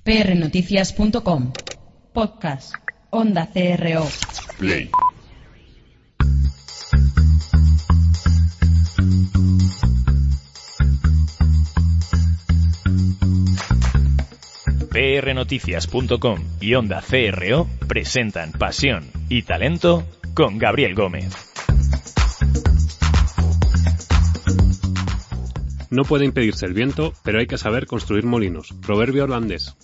prnoticias.com. Podcast. Onda CRO. Play. prnoticias.com y Onda CRO presentan Pasión y Talento con Gabriel Gómez. No puede impedirse el viento, pero hay que saber construir molinos. Proverbio holandés.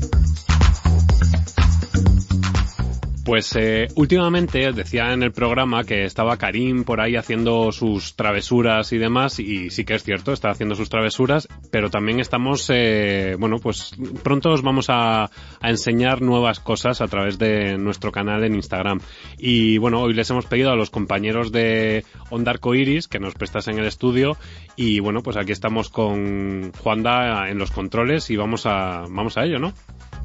Pues últimamente decía en el programa que estaba Karim por ahí haciendo sus travesuras y demás, y sí que es cierto, está haciendo sus travesuras, pero también estamos, pues pronto os vamos a enseñar nuevas cosas a través de nuestro canal en Instagram. Y bueno, hoy les hemos pedido a los compañeros de Onda Arcoiris que nos prestasen el estudio, y bueno, pues aquí estamos con Juanda en los controles y vamos a ello, ¿no?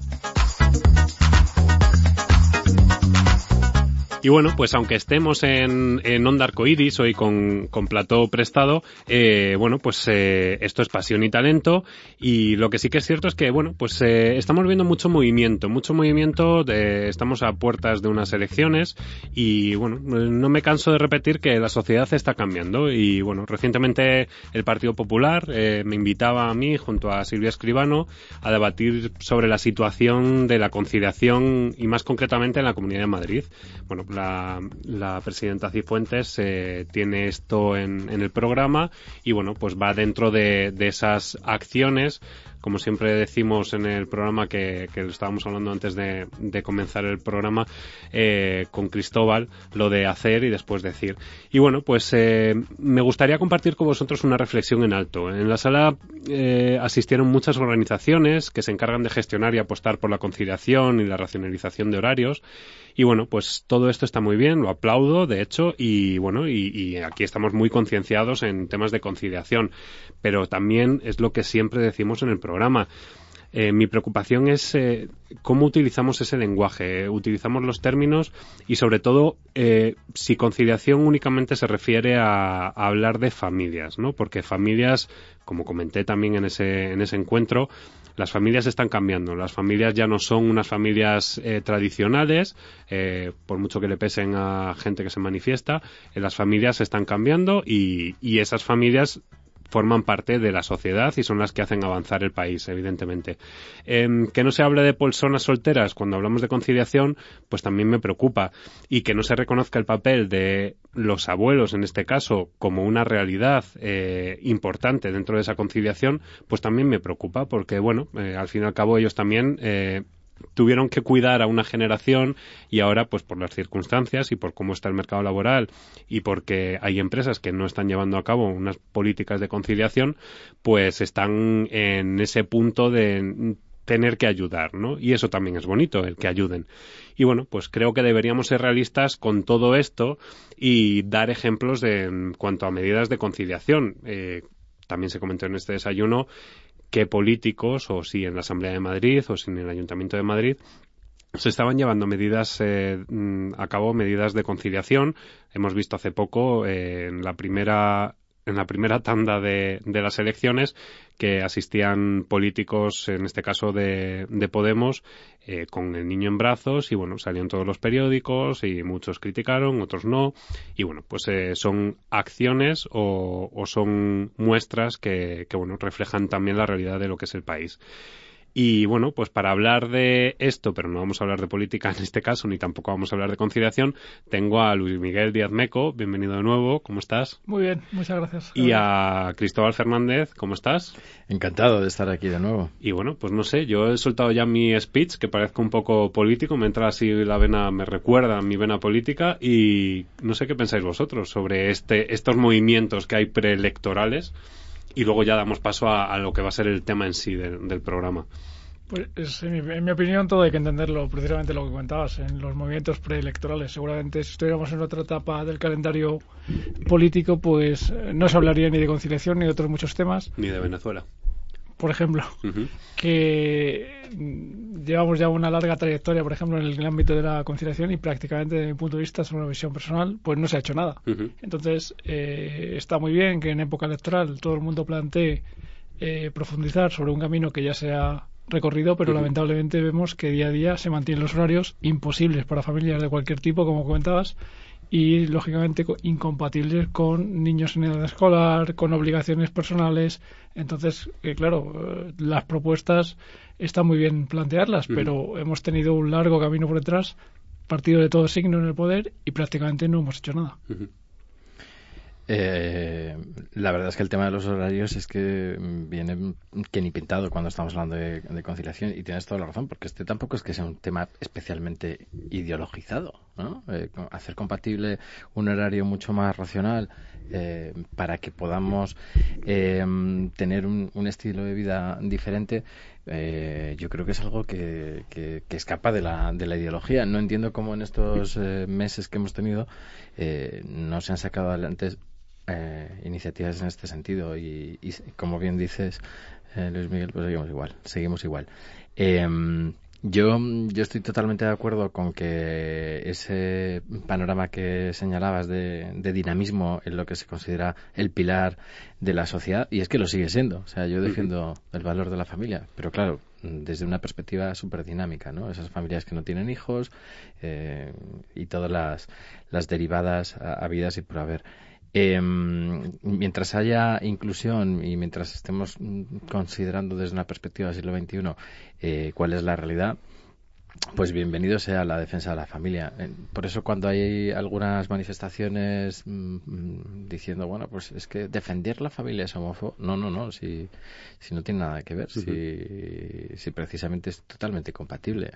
Y bueno, pues aunque estemos en Onda Arcoiris hoy con plató prestado, esto es Pasión y Talento, y lo que sí que es cierto es que, estamos viendo mucho movimiento, estamos a puertas de unas elecciones y, no me canso de repetir que la sociedad está cambiando y, recientemente el Partido Popular me invitaba a mí, junto a Silvia Escribano, a debatir sobre la situación de la conciliación y más concretamente en la Comunidad de Madrid. Bueno, la presidenta Cifuentes tiene esto en el programa y va dentro de esas acciones, como siempre decimos en el programa que lo estábamos hablando antes de comenzar el programa con Cristóbal, lo de hacer y después decir. Y me gustaría compartir con vosotros una reflexión en alto. En la sala asistieron muchas organizaciones que se encargan de gestionar y apostar por la conciliación y la racionalización de horarios. Y todo esto está muy bien, lo aplaudo, de hecho, y aquí estamos muy concienciados en temas de conciliación, pero también es lo que siempre decimos en el programa. Mi preocupación es cómo utilizamos ese lenguaje, utilizamos los términos y sobre todo si conciliación únicamente se refiere a hablar de familias, ¿no? Porque familias, como comenté también en ese encuentro, las familias están cambiando. Las familias ya no son unas familias tradicionales, por mucho que le pesen a gente que se manifiesta. Las familias están cambiando y esas familias forman parte de la sociedad y son las que hacen avanzar el país, evidentemente. Que no se hable de personas solteras cuando hablamos de conciliación, pues también me preocupa. Y que no se reconozca el papel de los abuelos, en este caso, como una realidad importante dentro de esa conciliación, pues también me preocupa, porque, al fin y al cabo ellos también tuvieron que cuidar a una generación y ahora, pues por las circunstancias y por cómo está el mercado laboral y porque hay empresas que no están llevando a cabo unas políticas de conciliación, pues están en ese punto de tener que ayudar, ¿no? Y eso también es bonito, el que ayuden. Y creo que deberíamos ser realistas con todo esto y dar ejemplos en cuanto a medidas de conciliación. También se comentó en este desayuno que políticos, o si en la Asamblea de Madrid, o si en el Ayuntamiento de Madrid, se estaban llevando a cabo medidas de conciliación. Hemos visto hace poco, en la primera tanda de las elecciones, que asistían políticos, en este caso de Podemos, con el niño en brazos y salían todos los periódicos y muchos criticaron, otros no, y son acciones o son muestras que reflejan también la realidad de lo que es el país. Y para hablar de esto, pero no vamos a hablar de política en este caso, ni tampoco vamos a hablar de conciliación, tengo a Luis Miguel Díaz Meco, bienvenido de nuevo, ¿cómo estás? Muy bien, muchas gracias. Y a Cristóbal Fernández, ¿cómo estás? Encantado de estar aquí de nuevo. Y no sé, yo he soltado ya mi speech, que parezca un poco político, me entra así me recuerda mi vena política, y no sé qué pensáis vosotros sobre estos movimientos que hay preelectorales. Y luego ya damos paso a lo que va a ser el tema en sí del programa. Pues en mi opinión todo hay que entenderlo, precisamente lo que comentabas, en los movimientos preelectorales. Seguramente si estuviéramos en otra etapa del calendario político, pues no se hablaría ni de conciliación ni de otros muchos temas. Ni de Venezuela. Por ejemplo, que llevamos ya una larga trayectoria, por ejemplo, en el ámbito de la conciliación y prácticamente, desde mi punto de vista, es una visión personal, pues no se ha hecho nada. Entonces, está muy bien que en época electoral todo el mundo plantee profundizar sobre un camino que ya se ha recorrido, pero lamentablemente vemos que día a día se mantienen los horarios imposibles para familias de cualquier tipo, como comentabas, y lógicamente incompatibles con niños en edad escolar, con obligaciones personales. Entonces, claro, las propuestas están muy bien plantearlas, pero hemos tenido un largo camino por detrás, partido de todo signo en el poder, y prácticamente no hemos hecho nada. La verdad es que el tema de los horarios es que viene que ni pintado cuando estamos hablando de conciliación, y tienes toda la razón, porque este tampoco es que sea un tema especialmente ideologizado, ¿no? Hacer compatible un horario mucho más racional para que podamos tener un estilo de vida diferente, yo creo que es algo que escapa de la ideología. No entiendo cómo en estos meses que hemos tenido no se han sacado adelante iniciativas en este sentido, y como bien dices, Luis Miguel, pues seguimos igual. Yo estoy totalmente de acuerdo con que ese panorama que señalabas de dinamismo en lo que se considera el pilar de la sociedad, y es que lo sigue siendo. O sea, yo defiendo el valor de la familia, pero claro, desde una perspectiva súper dinámica, ¿no? Esas familias que no tienen hijos y todas las derivadas habidas y por haber. Mientras haya inclusión y mientras estemos considerando desde una perspectiva del siglo XXI cuál es la realidad, pues bienvenido sea la defensa de la familia. Por eso cuando hay algunas manifestaciones diciendo, bueno, pues es que defender la familia es homófobo, no, si no tiene nada que ver, si precisamente es totalmente compatible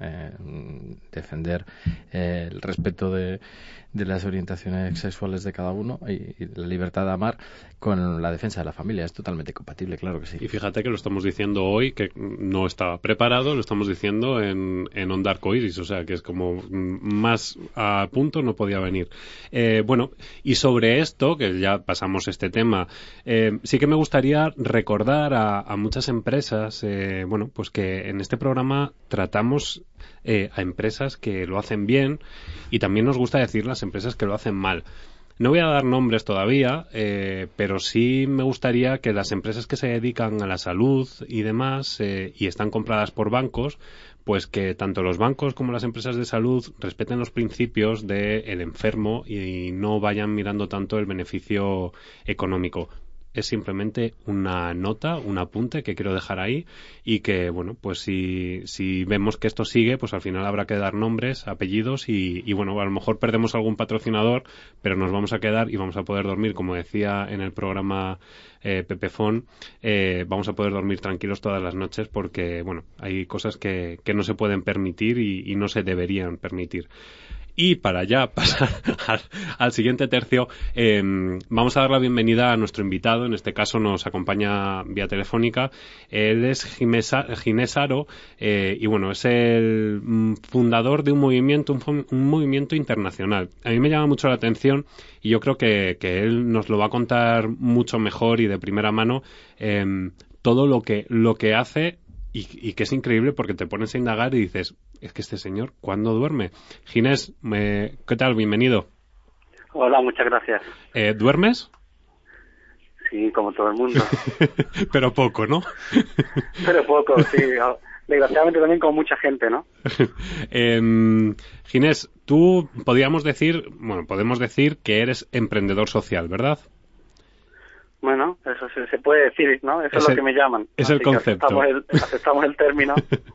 defender el respeto de las orientaciones sexuales de cada uno y la libertad de amar con la defensa de la familia. Es totalmente compatible, claro que sí. Y fíjate que lo estamos diciendo hoy, que no estaba preparado, lo estamos diciendo en Onda Arcoiris, o sea que es como más a punto no podía venir. Bueno, y sobre esto, que ya pasamos este tema, sí que me gustaría recordar a muchas empresas, bueno, pues que en este programa tratamos a empresas que lo hacen bien, y también nos gusta decir las empresas que lo hacen mal. No voy a dar nombres todavía, pero sí me gustaría que las empresas que se dedican a la salud y demás y están compradas por bancos, pues que tanto los bancos como las empresas de salud respeten los principios del enfermo y no vayan mirando tanto el beneficio económico. Es simplemente una nota, un apunte que quiero dejar ahí, y que, bueno, pues si vemos que esto sigue, pues al final habrá que dar nombres, apellidos y bueno, a lo mejor perdemos algún patrocinador, pero nos vamos a quedar y vamos a poder dormir, como decía en el programa Pepefón, vamos a poder dormir tranquilos todas las noches, porque, bueno, hay cosas que no se pueden permitir y no se deberían permitir. Y para ya pasar al siguiente tercio, vamos a dar la bienvenida a nuestro invitado. En este caso nos acompaña vía telefónica. Él es Ginés Haro, y bueno, es el fundador de un movimiento internacional. A mí me llama mucho la atención, y yo creo que él nos lo va a contar mucho mejor y de primera mano, todo lo que hace. Y que es increíble, porque te pones a indagar y dices, es que este señor, ¿cuándo duerme? Ginés, ¿qué tal? Bienvenido. Hola, muchas gracias. ¿Duermes? Sí, como todo el mundo. Pero poco, ¿no? Pero poco, sí. Desgraciadamente también como mucha gente, ¿no? Ginés, tú podemos decir que eres emprendedor social, ¿verdad? Bueno, eso se puede decir, ¿no? Eso es lo que me llaman. Es el concepto. Aceptamos el término.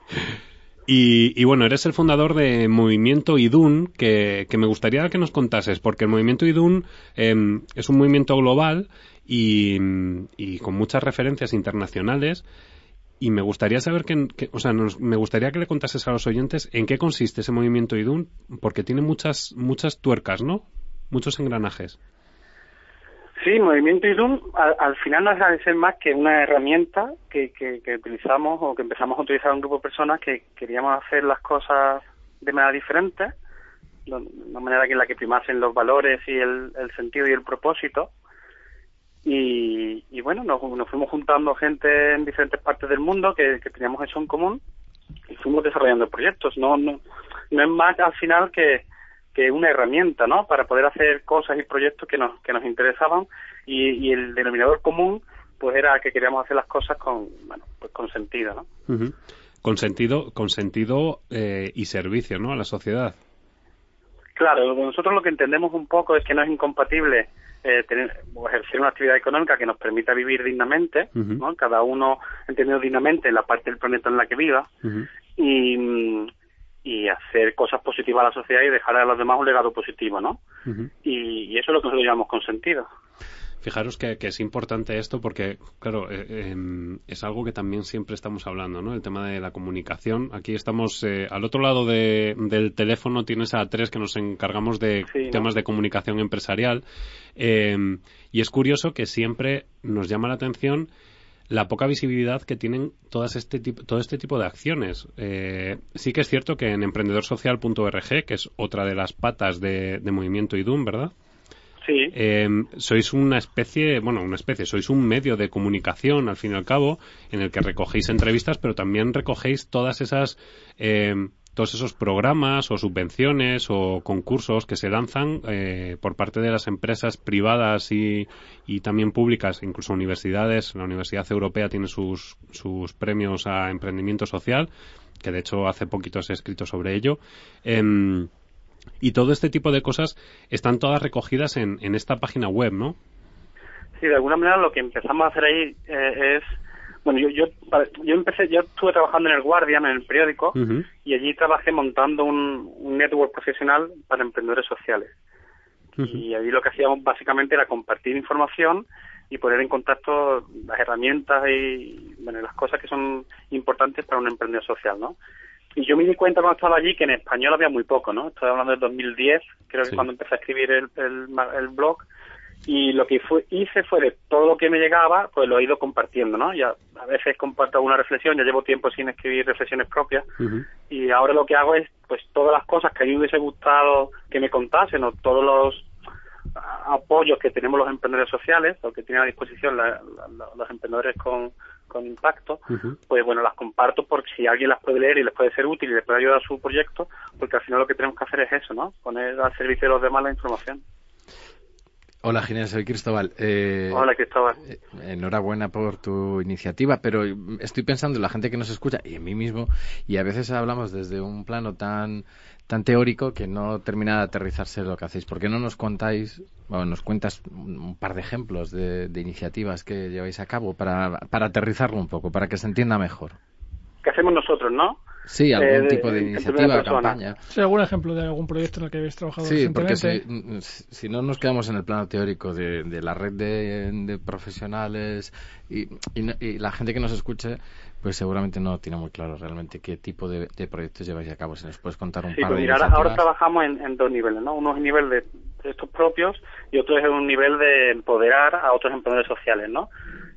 Y bueno, eres el fundador de Movimiento Idún, que me gustaría que nos contases, porque el Movimiento Idún es un movimiento global y con muchas referencias internacionales, y me gustaría saber me gustaría que le contases a los oyentes en qué consiste ese Movimiento Idún, porque tiene muchas tuercas, ¿no? Muchos engranajes. Sí, Movimiento Idún al final no deja de ser más que una herramienta que utilizamos, o que empezamos a utilizar un grupo de personas que queríamos hacer las cosas de manera diferente, de una manera en la que primasen los valores y el sentido y el propósito. Y bueno, nos fuimos juntando gente en diferentes partes del mundo que teníamos eso en común, y fuimos desarrollando proyectos. No es más al final que una herramienta, ¿no?, para poder hacer cosas y proyectos que nos interesaban, y el denominador común pues era que queríamos hacer las cosas con pues con sentido, ¿no? Uh-huh. Con sentido y servicio, ¿no?, a la sociedad. Claro, nosotros lo que entendemos un poco es que no es incompatible tener o ejercer una actividad económica que nos permita vivir dignamente, uh-huh, ¿no? Cada uno entendiendo dignamente en la parte del planeta en la que viva, uh-huh, y hacer cosas positivas a la sociedad y dejar a los demás un legado positivo, ¿no? Uh-huh. Y eso es lo que nosotros llamamos consentido. Fijaros que es importante esto porque, claro, es algo que también siempre estamos hablando, ¿no? El tema de la comunicación. Aquí estamos, al otro lado del teléfono tienes a tres que nos encargamos de temas de comunicación empresarial. Y es curioso que siempre nos llama la atención la poca visibilidad que tienen todo este tipo de acciones. Sí que es cierto que en emprendedorsocial.org, que es otra de las patas de Movimiento IDUM, ¿verdad? Sí. Sois sois un medio de comunicación, al fin y al cabo, en el que recogéis entrevistas, pero también recogéis todos esos programas o subvenciones o concursos que se lanzan por parte de las empresas privadas y también públicas, incluso universidades. La Universidad Europea tiene sus premios a emprendimiento social, que de hecho hace poquito se ha escrito sobre ello. Y todo este tipo de cosas están todas recogidas en esta página web, ¿no? Sí, de alguna manera lo que empezamos a hacer ahí es... Bueno, yo estuve trabajando en El Guardian, en el periódico, uh-huh, y allí trabajé montando un network profesional para emprendedores sociales. Uh-huh. Y allí lo que hacíamos básicamente era compartir información y poner en contacto las herramientas y las cosas que son importantes para un emprendedor social, ¿no? Y yo me di cuenta cuando estaba allí que en español había muy poco, ¿no? Estoy hablando del 2010, creo que cuando empecé a escribir el blog, y lo que hice fue de todo lo que me llegaba, pues lo he ido compartiendo, ¿no? Ya a veces comparto alguna reflexión, ya llevo tiempo sin escribir reflexiones propias, uh-huh, y ahora lo que hago es, pues todas las cosas que a mí me hubiese gustado que me contasen, o todos los apoyos que tenemos los emprendedores sociales, o que tienen a disposición los emprendedores con impacto, uh-huh, pues bueno, las comparto porque si alguien las puede leer y les puede ser útil y les puede ayudar a su proyecto, porque al final lo que tenemos que hacer es eso, ¿no? Poner al servicio de los demás la información. Hola, Ginés, soy Cristóbal. Hola, Cristóbal. Enhorabuena por tu iniciativa, pero estoy pensando en la gente que nos escucha y en mí mismo, y a veces hablamos desde un plano tan teórico que no termina de aterrizarse lo que hacéis. ¿Por qué no nos cuentas un par de ejemplos de iniciativas que lleváis a cabo para aterrizarlo un poco, para que se entienda mejor? ¿Qué hacemos nosotros, no? Sí, algún tipo de iniciativa, campaña. Sí, algún ejemplo de algún proyecto en el que habéis trabajado recientemente. Sí, porque si no nos quedamos en el plano teórico de la red de profesionales y la gente que nos escuche, pues seguramente no tiene muy claro realmente qué tipo de proyectos lleváis a cabo. Si nos puedes contar un par de iniciativas. Ahora trabajamos en dos niveles, ¿no? Uno es el nivel de estos propios y otro es un nivel de empoderar a otros emprendedores sociales, ¿no?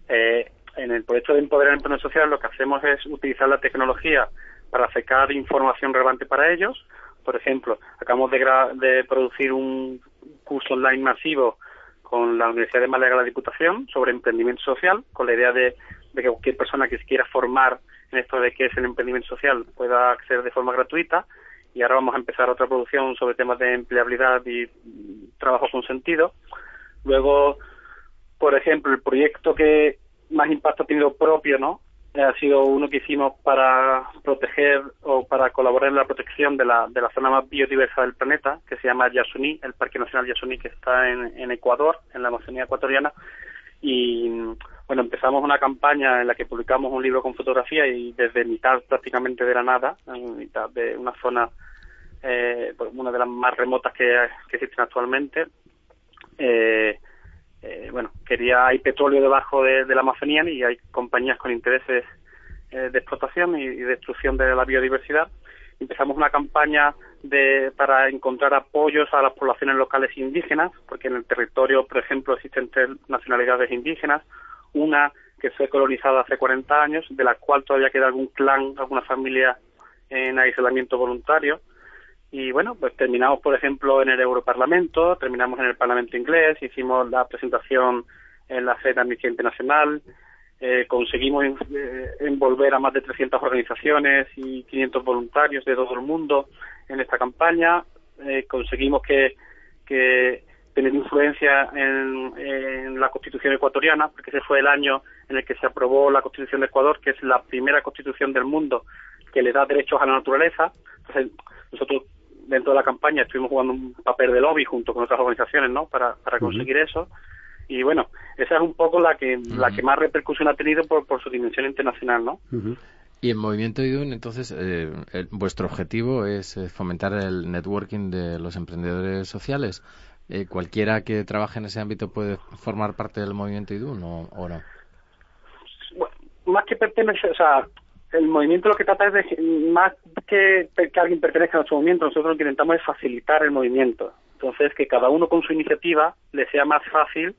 En el proyecto de empoderar a emprendedores sociales lo que hacemos es utilizar la tecnología para acercar información relevante para ellos. Por ejemplo, acabamos de producir un curso online masivo con la Universidad de Málaga y la Diputación sobre emprendimiento social, con la idea de que cualquier persona que se quiera formar en esto de qué es el emprendimiento social pueda acceder de forma gratuita. Y ahora vamos a empezar otra producción sobre temas de empleabilidad y trabajo con sentido. Luego, por ejemplo, el proyecto que más impacto ha tenido propio, ¿no?, ha sido uno que hicimos para proteger o para colaborar en la protección de la zona más biodiversa del planeta, que se llama Yasuní, el Parque Nacional Yasuní, que está en Ecuador, en la Amazonía ecuatoriana. Y bueno, empezamos una campaña en la que publicamos un libro con fotografía y desde mitad prácticamente de la nada, en mitad de una zona, una de las más remotas que existen actualmente, hay petróleo debajo de la Amazonía y hay compañías con intereses de explotación y destrucción de la biodiversidad. Empezamos una campaña para encontrar apoyos a las poblaciones locales indígenas, porque en el territorio, por ejemplo, existen 3 nacionalidades indígenas, una que fue colonizada hace 40 años, de la cual todavía queda algún clan, alguna familia en aislamiento voluntario. Y bueno, pues terminamos, por ejemplo, en el Europarlamento, terminamos en el Parlamento inglés, hicimos la presentación en la sede de Amnistía Internacional, conseguimos envolver a más de 300 organizaciones y 500 voluntarios de todo el mundo en esta campaña, conseguimos que tener influencia en la Constitución ecuatoriana, porque ese fue el año en el que se aprobó la Constitución de Ecuador, que es la primera constitución del mundo que le da derechos a la naturaleza. Entonces, nosotros dentro de la campaña estuvimos jugando un papel de lobby junto con otras organizaciones, ¿no?, para conseguir eso. Y bueno, esa es un poco la que más repercusión ha tenido por su dimensión internacional, ¿no? Y en Movimiento IDUN, entonces, vuestro objetivo es fomentar el networking de los emprendedores sociales. ¿Cualquiera que trabaje en ese ámbito puede formar parte del Movimiento IDUN o no? Bueno, más que pertenecer, o sea, el movimiento lo que trata es de, más que alguien pertenezca a nuestro movimiento, nosotros lo que intentamos es facilitar el movimiento. Entonces, que cada uno con su iniciativa le sea más fácil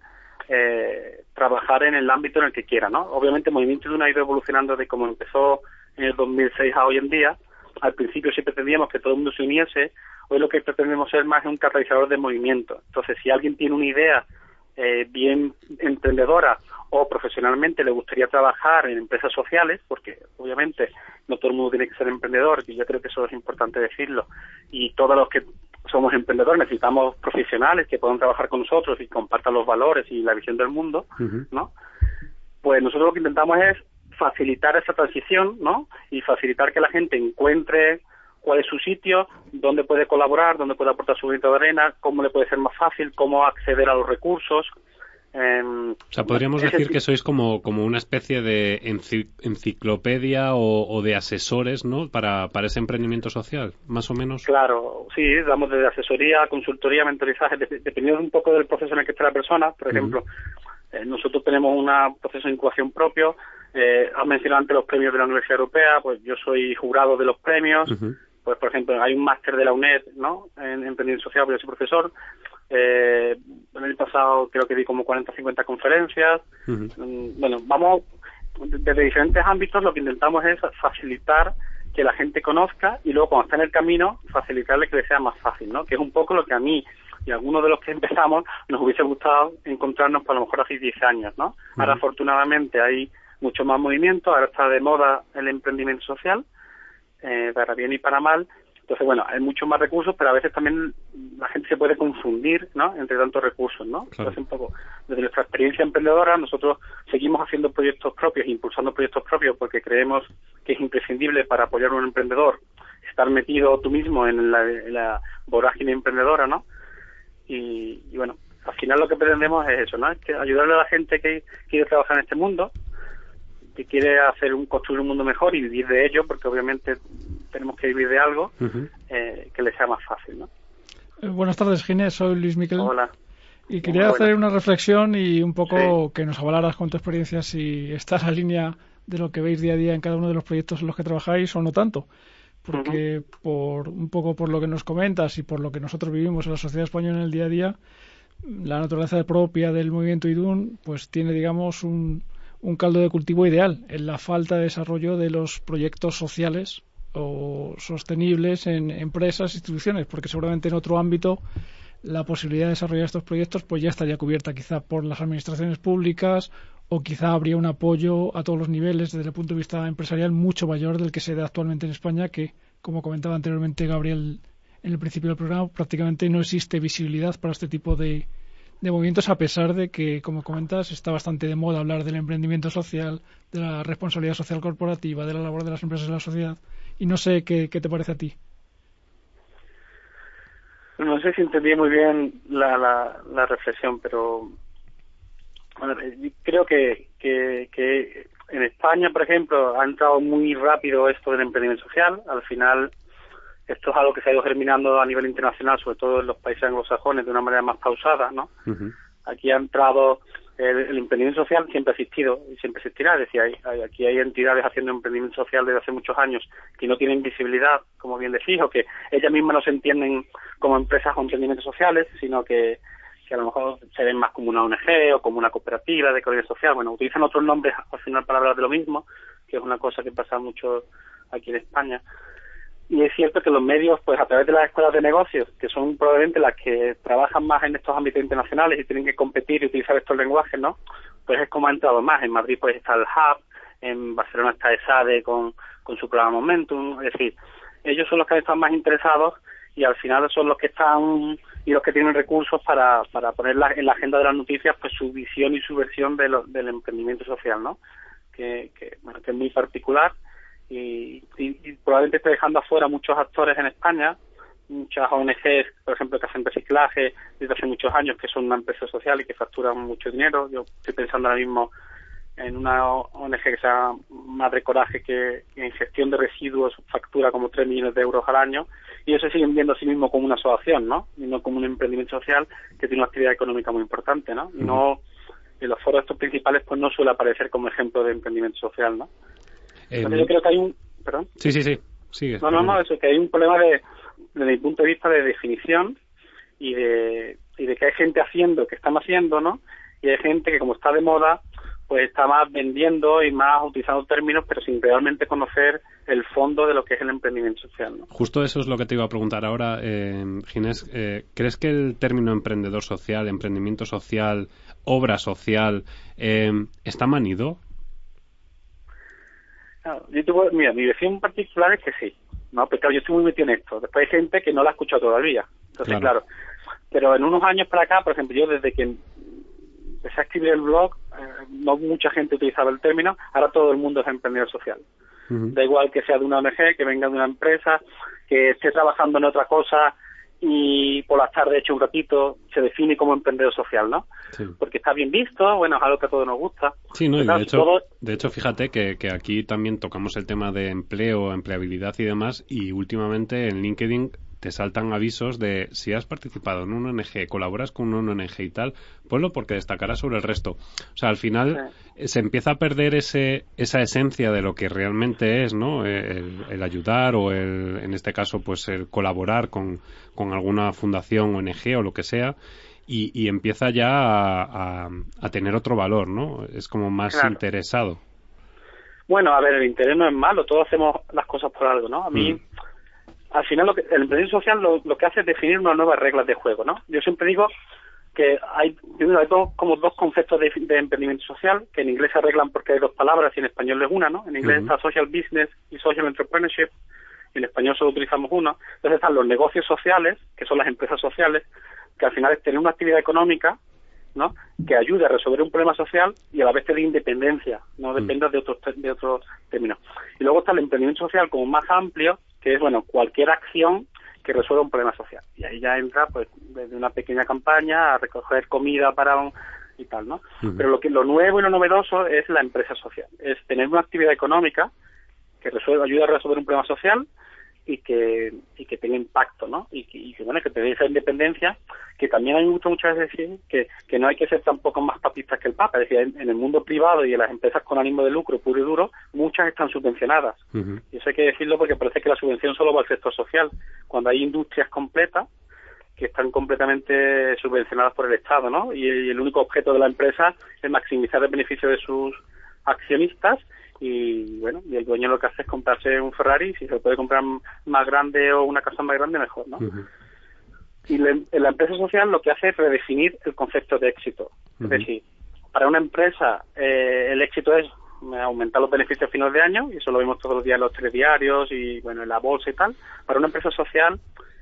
trabajar en el ámbito en el que quiera, ¿no? Obviamente el movimiento IDUN ha ido evolucionando de cómo empezó en el 2006 a hoy en día. Al principio sí pretendíamos que todo el mundo se uniese. Hoy lo que pretendemos ser más es un catalizador de movimiento. Entonces, si alguien tiene una idea bien emprendedora o profesionalmente le gustaría trabajar en empresas sociales, porque obviamente no todo el mundo tiene que ser emprendedor, y yo creo que eso es importante decirlo, y todos los que somos emprendedores necesitamos profesionales que puedan trabajar con nosotros y compartan los valores y la visión del mundo, ¿no? Pues nosotros lo que intentamos es facilitar esa transición, ¿no? Y facilitar que la gente encuentre cuál es su sitio, dónde puede colaborar, dónde puede aportar su granito de arena, cómo le puede ser más fácil, cómo acceder a los recursos. O sea, podríamos decir que sois como una especie de enciclopedia o de asesores, ¿no?, para ese emprendimiento social, más o menos. Claro, sí, damos desde asesoría, consultoría, mentorizaje, dependiendo un poco del proceso en el que esté la persona. Por ejemplo, nosotros tenemos un proceso de incubación propio. Has mencionado antes los premios de la Universidad Europea, pues yo soy jurado de los premios. Pues, por ejemplo, hay un máster de la UNED, ¿no?, en emprendimiento social, porque yo soy profesor. El año pasado creo que di como 40 o 50 conferencias. Bueno, vamos desde diferentes ámbitos. Lo que intentamos es facilitar que la gente conozca y luego cuando está en el camino facilitarle que le sea más fácil, ¿no? Que es un poco lo que a mí y a algunos de los que empezamos nos hubiese gustado encontrarnos por a lo mejor hace 10 años, ¿no? Ahora afortunadamente hay mucho más movimiento, ahora está de moda el emprendimiento social, para bien y para mal. Entonces, bueno, hay muchos más recursos, pero a veces también la gente se puede confundir, ¿no?, entre tantos recursos, ¿no? Claro. Entonces, un poco, desde nuestra experiencia emprendedora, nosotros seguimos haciendo proyectos propios, impulsando proyectos propios, porque creemos que es imprescindible para apoyar a un emprendedor estar metido tú mismo en la vorágine emprendedora, ¿no? Y bueno, al final lo que pretendemos es eso, ¿no? Es que ayudarle a la gente que quiere trabajar en este mundo, que quiere construir un mundo mejor y vivir de ello, porque obviamente tenemos que vivir de algo, que le sea más fácil, ¿no? Buenas tardes, Ginés, soy Luis Miquel. Hola. Y quería hacer una reflexión y un poco que nos avalaras con tu experiencia si está en la línea de lo que veis día a día en cada uno de los proyectos en los que trabajáis o no tanto. Porque por lo que nos comentas y por lo que nosotros vivimos en la sociedad española en el día a día, la naturaleza propia del movimiento IDUN pues tiene, digamos, un caldo de cultivo ideal en la falta de desarrollo de los proyectos sociales o sostenibles en empresas, instituciones, porque seguramente en otro ámbito la posibilidad de desarrollar estos proyectos pues ya estaría cubierta quizá por las administraciones públicas, o quizá habría un apoyo a todos los niveles desde el punto de vista empresarial mucho mayor del que se da actualmente en España, que, como comentaba anteriormente Gabriel en el principio del programa, prácticamente no existe visibilidad para este tipo de movimientos, a pesar de que, como comentas, está bastante de moda hablar del emprendimiento social, de la responsabilidad social corporativa, de la labor de las empresas en la sociedad. Y no sé qué te parece a ti. No sé si entendí muy bien la reflexión, pero bueno, creo que en España, por ejemplo, ha entrado muy rápido esto del emprendimiento social. Al final, esto es algo que se ha ido germinando a nivel internacional, sobre todo en los países anglosajones, de una manera más pausada, ¿no? Aquí ha entrado el emprendimiento social, siempre ha existido y siempre existirá. Es decir, aquí hay entidades haciendo emprendimiento social desde hace muchos años que no tienen visibilidad, como bien decís, o que ellas mismas no se entienden como empresas o emprendimientos sociales, sino que a lo mejor se ven más como una ONG o como una cooperativa de economía social. Bueno, utilizan otros nombres al final para hablar de lo mismo, que es una cosa que pasa mucho aquí en España. Y es cierto que los medios, pues a través de las escuelas de negocios, que son probablemente las que trabajan más en estos ámbitos internacionales y tienen que competir y utilizar estos lenguajes, ¿no? Pues es como ha entrado más. En Madrid pues está el Hub, en Barcelona está ESADE con su programa Momentum. Es decir, ellos son los que están más interesados y al final son los que están y los que tienen recursos para poner en la agenda de las noticias pues su visión y su versión del emprendimiento social, ¿no? Que es muy particular y probablemente esté dejando afuera muchos actores en España, muchas ONGs, por ejemplo, que hacen reciclaje desde hace muchos años, que son una empresa social y que facturan mucho dinero. Yo estoy pensando ahora mismo en una ONG que se llama Madre Coraje, que en gestión de residuos factura como 3 millones de euros al año, y ellos se siguen viendo a sí mismos como una asociación, ¿no? Y no como un emprendimiento social que tiene una actividad económica muy importante, ¿no? Y no, en los foros estos principales pues no suele aparecer como ejemplo de emprendimiento social, ¿no? Entonces yo creo que hay un... ¿Perdón? Sí. Sigue. No, eso, que hay un problema desde mi punto de vista de definición y de que hay gente haciendo, que están haciendo, ¿no? Y hay gente que, como está de moda, pues está más vendiendo y más utilizando términos, pero sin realmente conocer el fondo de lo que es el emprendimiento social, ¿no? Justo eso es lo que te iba a preguntar ahora, Ginés. ¿Crees que el término emprendedor social, emprendimiento social, obra social, está manido? Claro, mira, mi visión particular es que sí, ¿no? Pero claro, yo estoy muy metido en esto. Después hay gente que no la ha escuchado todavía. Entonces, claro. Pero en unos años para acá, por ejemplo, yo desde que empecé a escribir el blog, no mucha gente utilizaba el término, ahora todo el mundo es emprendedor social. Da igual que sea de una ONG, que venga de una empresa, que esté trabajando en otra cosa y por las tardes eche un ratito, se define como emprendedor social, ¿no? Sí. Porque está bien visto, bueno, es algo que a todos nos gusta. Sí, no, y de hecho, fíjate que aquí también tocamos el tema de empleo, empleabilidad y demás, y últimamente en LinkedIn te saltan avisos de si has participado en una ONG, colaboras con una ONG y tal, ponlo porque destacarás sobre el resto. O sea, al final se empieza a perder esa esencia de lo que realmente es, ¿no? El ayudar o en este caso, pues el colaborar con alguna fundación, ONG o lo que sea, y empieza ya a tener otro valor, ¿no? Es como más interesado. Bueno, a ver, el interés no es malo, todos hacemos las cosas por algo, ¿no? A mí... Al final, el emprendimiento social lo que hace es definir unas nuevas reglas de juego, ¿no? Yo siempre digo que hay como dos conceptos de emprendimiento social, que en inglés se arreglan porque hay dos palabras y en español es una, ¿no? En inglés está social business y social entrepreneurship, y en español solo utilizamos uno. Entonces están los negocios sociales, que son las empresas sociales, que al final es tener una actividad económica, ¿no? Que ayude a resolver un problema social y a la vez te dé independencia, no dependas de otros términos. Y luego está el emprendimiento social como más amplio, que es, bueno, cualquier acción que resuelva un problema social. Y ahí ya entra, pues, desde una pequeña campaña a recoger comida para y tal, ¿no? Pero lo nuevo y lo novedoso es la empresa social. Es tener una actividad económica que ayude a resolver un problema social y que tenga impacto, ¿no? Y que bueno, que te dé esa independencia, que también a mí me gusta muchas veces decir que no hay que ser tampoco más papistas que el Papa. Es decir, en el mundo privado y en las empresas con ánimo de lucro puro y duro, muchas están subvencionadas. Y eso hay que decirlo porque parece que la subvención solo va al sector social, cuando hay industrias completas que están completamente subvencionadas por el Estado, ¿no? Y el único objeto de la empresa es maximizar el beneficio de sus accionistas. Y bueno, y el dueño lo que hace es comprarse un Ferrari, si se puede comprar más grande o una casa más grande, mejor, ¿no? Y la empresa social lo que hace es redefinir el concepto de éxito. Es decir, para una empresa el éxito es aumentar los beneficios a final de año, y eso lo vemos todos los días en los telediarios y bueno, en la bolsa y tal. Para una empresa social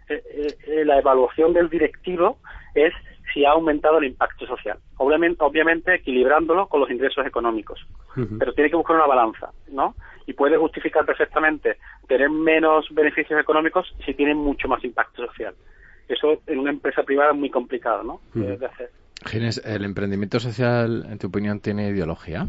la evaluación del directivo es si ha aumentado el impacto social. Obviamente equilibrándolo con los ingresos económicos. Pero tiene que buscar una balanza, ¿no? Y puede justificar perfectamente tener menos beneficios económicos si tienen mucho más impacto social. Eso en una empresa privada es muy complicado, ¿no? De hacer. Ginés, ¿el emprendimiento social, en tu opinión, tiene ideología?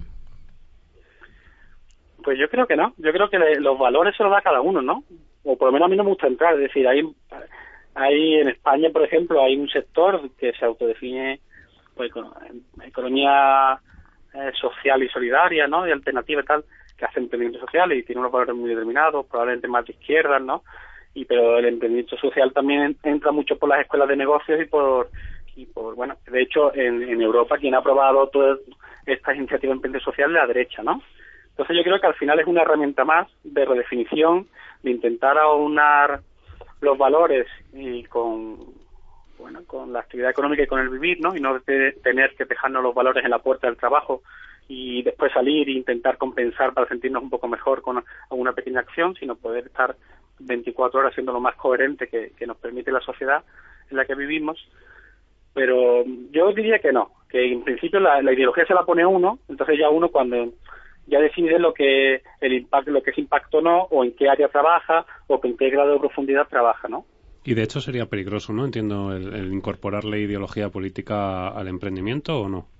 Pues yo creo que no. Yo creo que los valores se los da cada uno, ¿no? O por lo menos a mí no me gusta entrar. Es decir, hay en España, por ejemplo, hay un sector que se autodefine pues economía social y solidaria, ¿no? Y alternativa y tal, que hace emprendimiento social y tiene unos valores muy determinados, probablemente más de izquierda, ¿no? Pero el emprendimiento social también entra mucho por las escuelas de negocios y por bueno, de hecho en Europa quien ha aprobado todas estas iniciativas de emprendimiento social es la derecha, ¿no? Entonces yo creo que al final es una herramienta más de redefinición, de intentar aunar los valores y con la actividad económica y con el vivir, ¿no? Y no tener que dejarnos los valores en la puerta del trabajo y después salir e intentar compensar para sentirnos un poco mejor con alguna pequeña acción, sino poder estar 24 horas siendo lo más coherente que nos permite la sociedad. en la que vivimos, pero yo diría que no, que en principio la ideología se la pone uno, entonces ya uno cuando ya decide lo que es impacto o no, o en qué área trabaja, o en qué grado de profundidad trabaja, ¿no? Y de hecho sería peligroso, ¿no? Entiendo, el incorporarle ideología política al emprendimiento, ¿o no?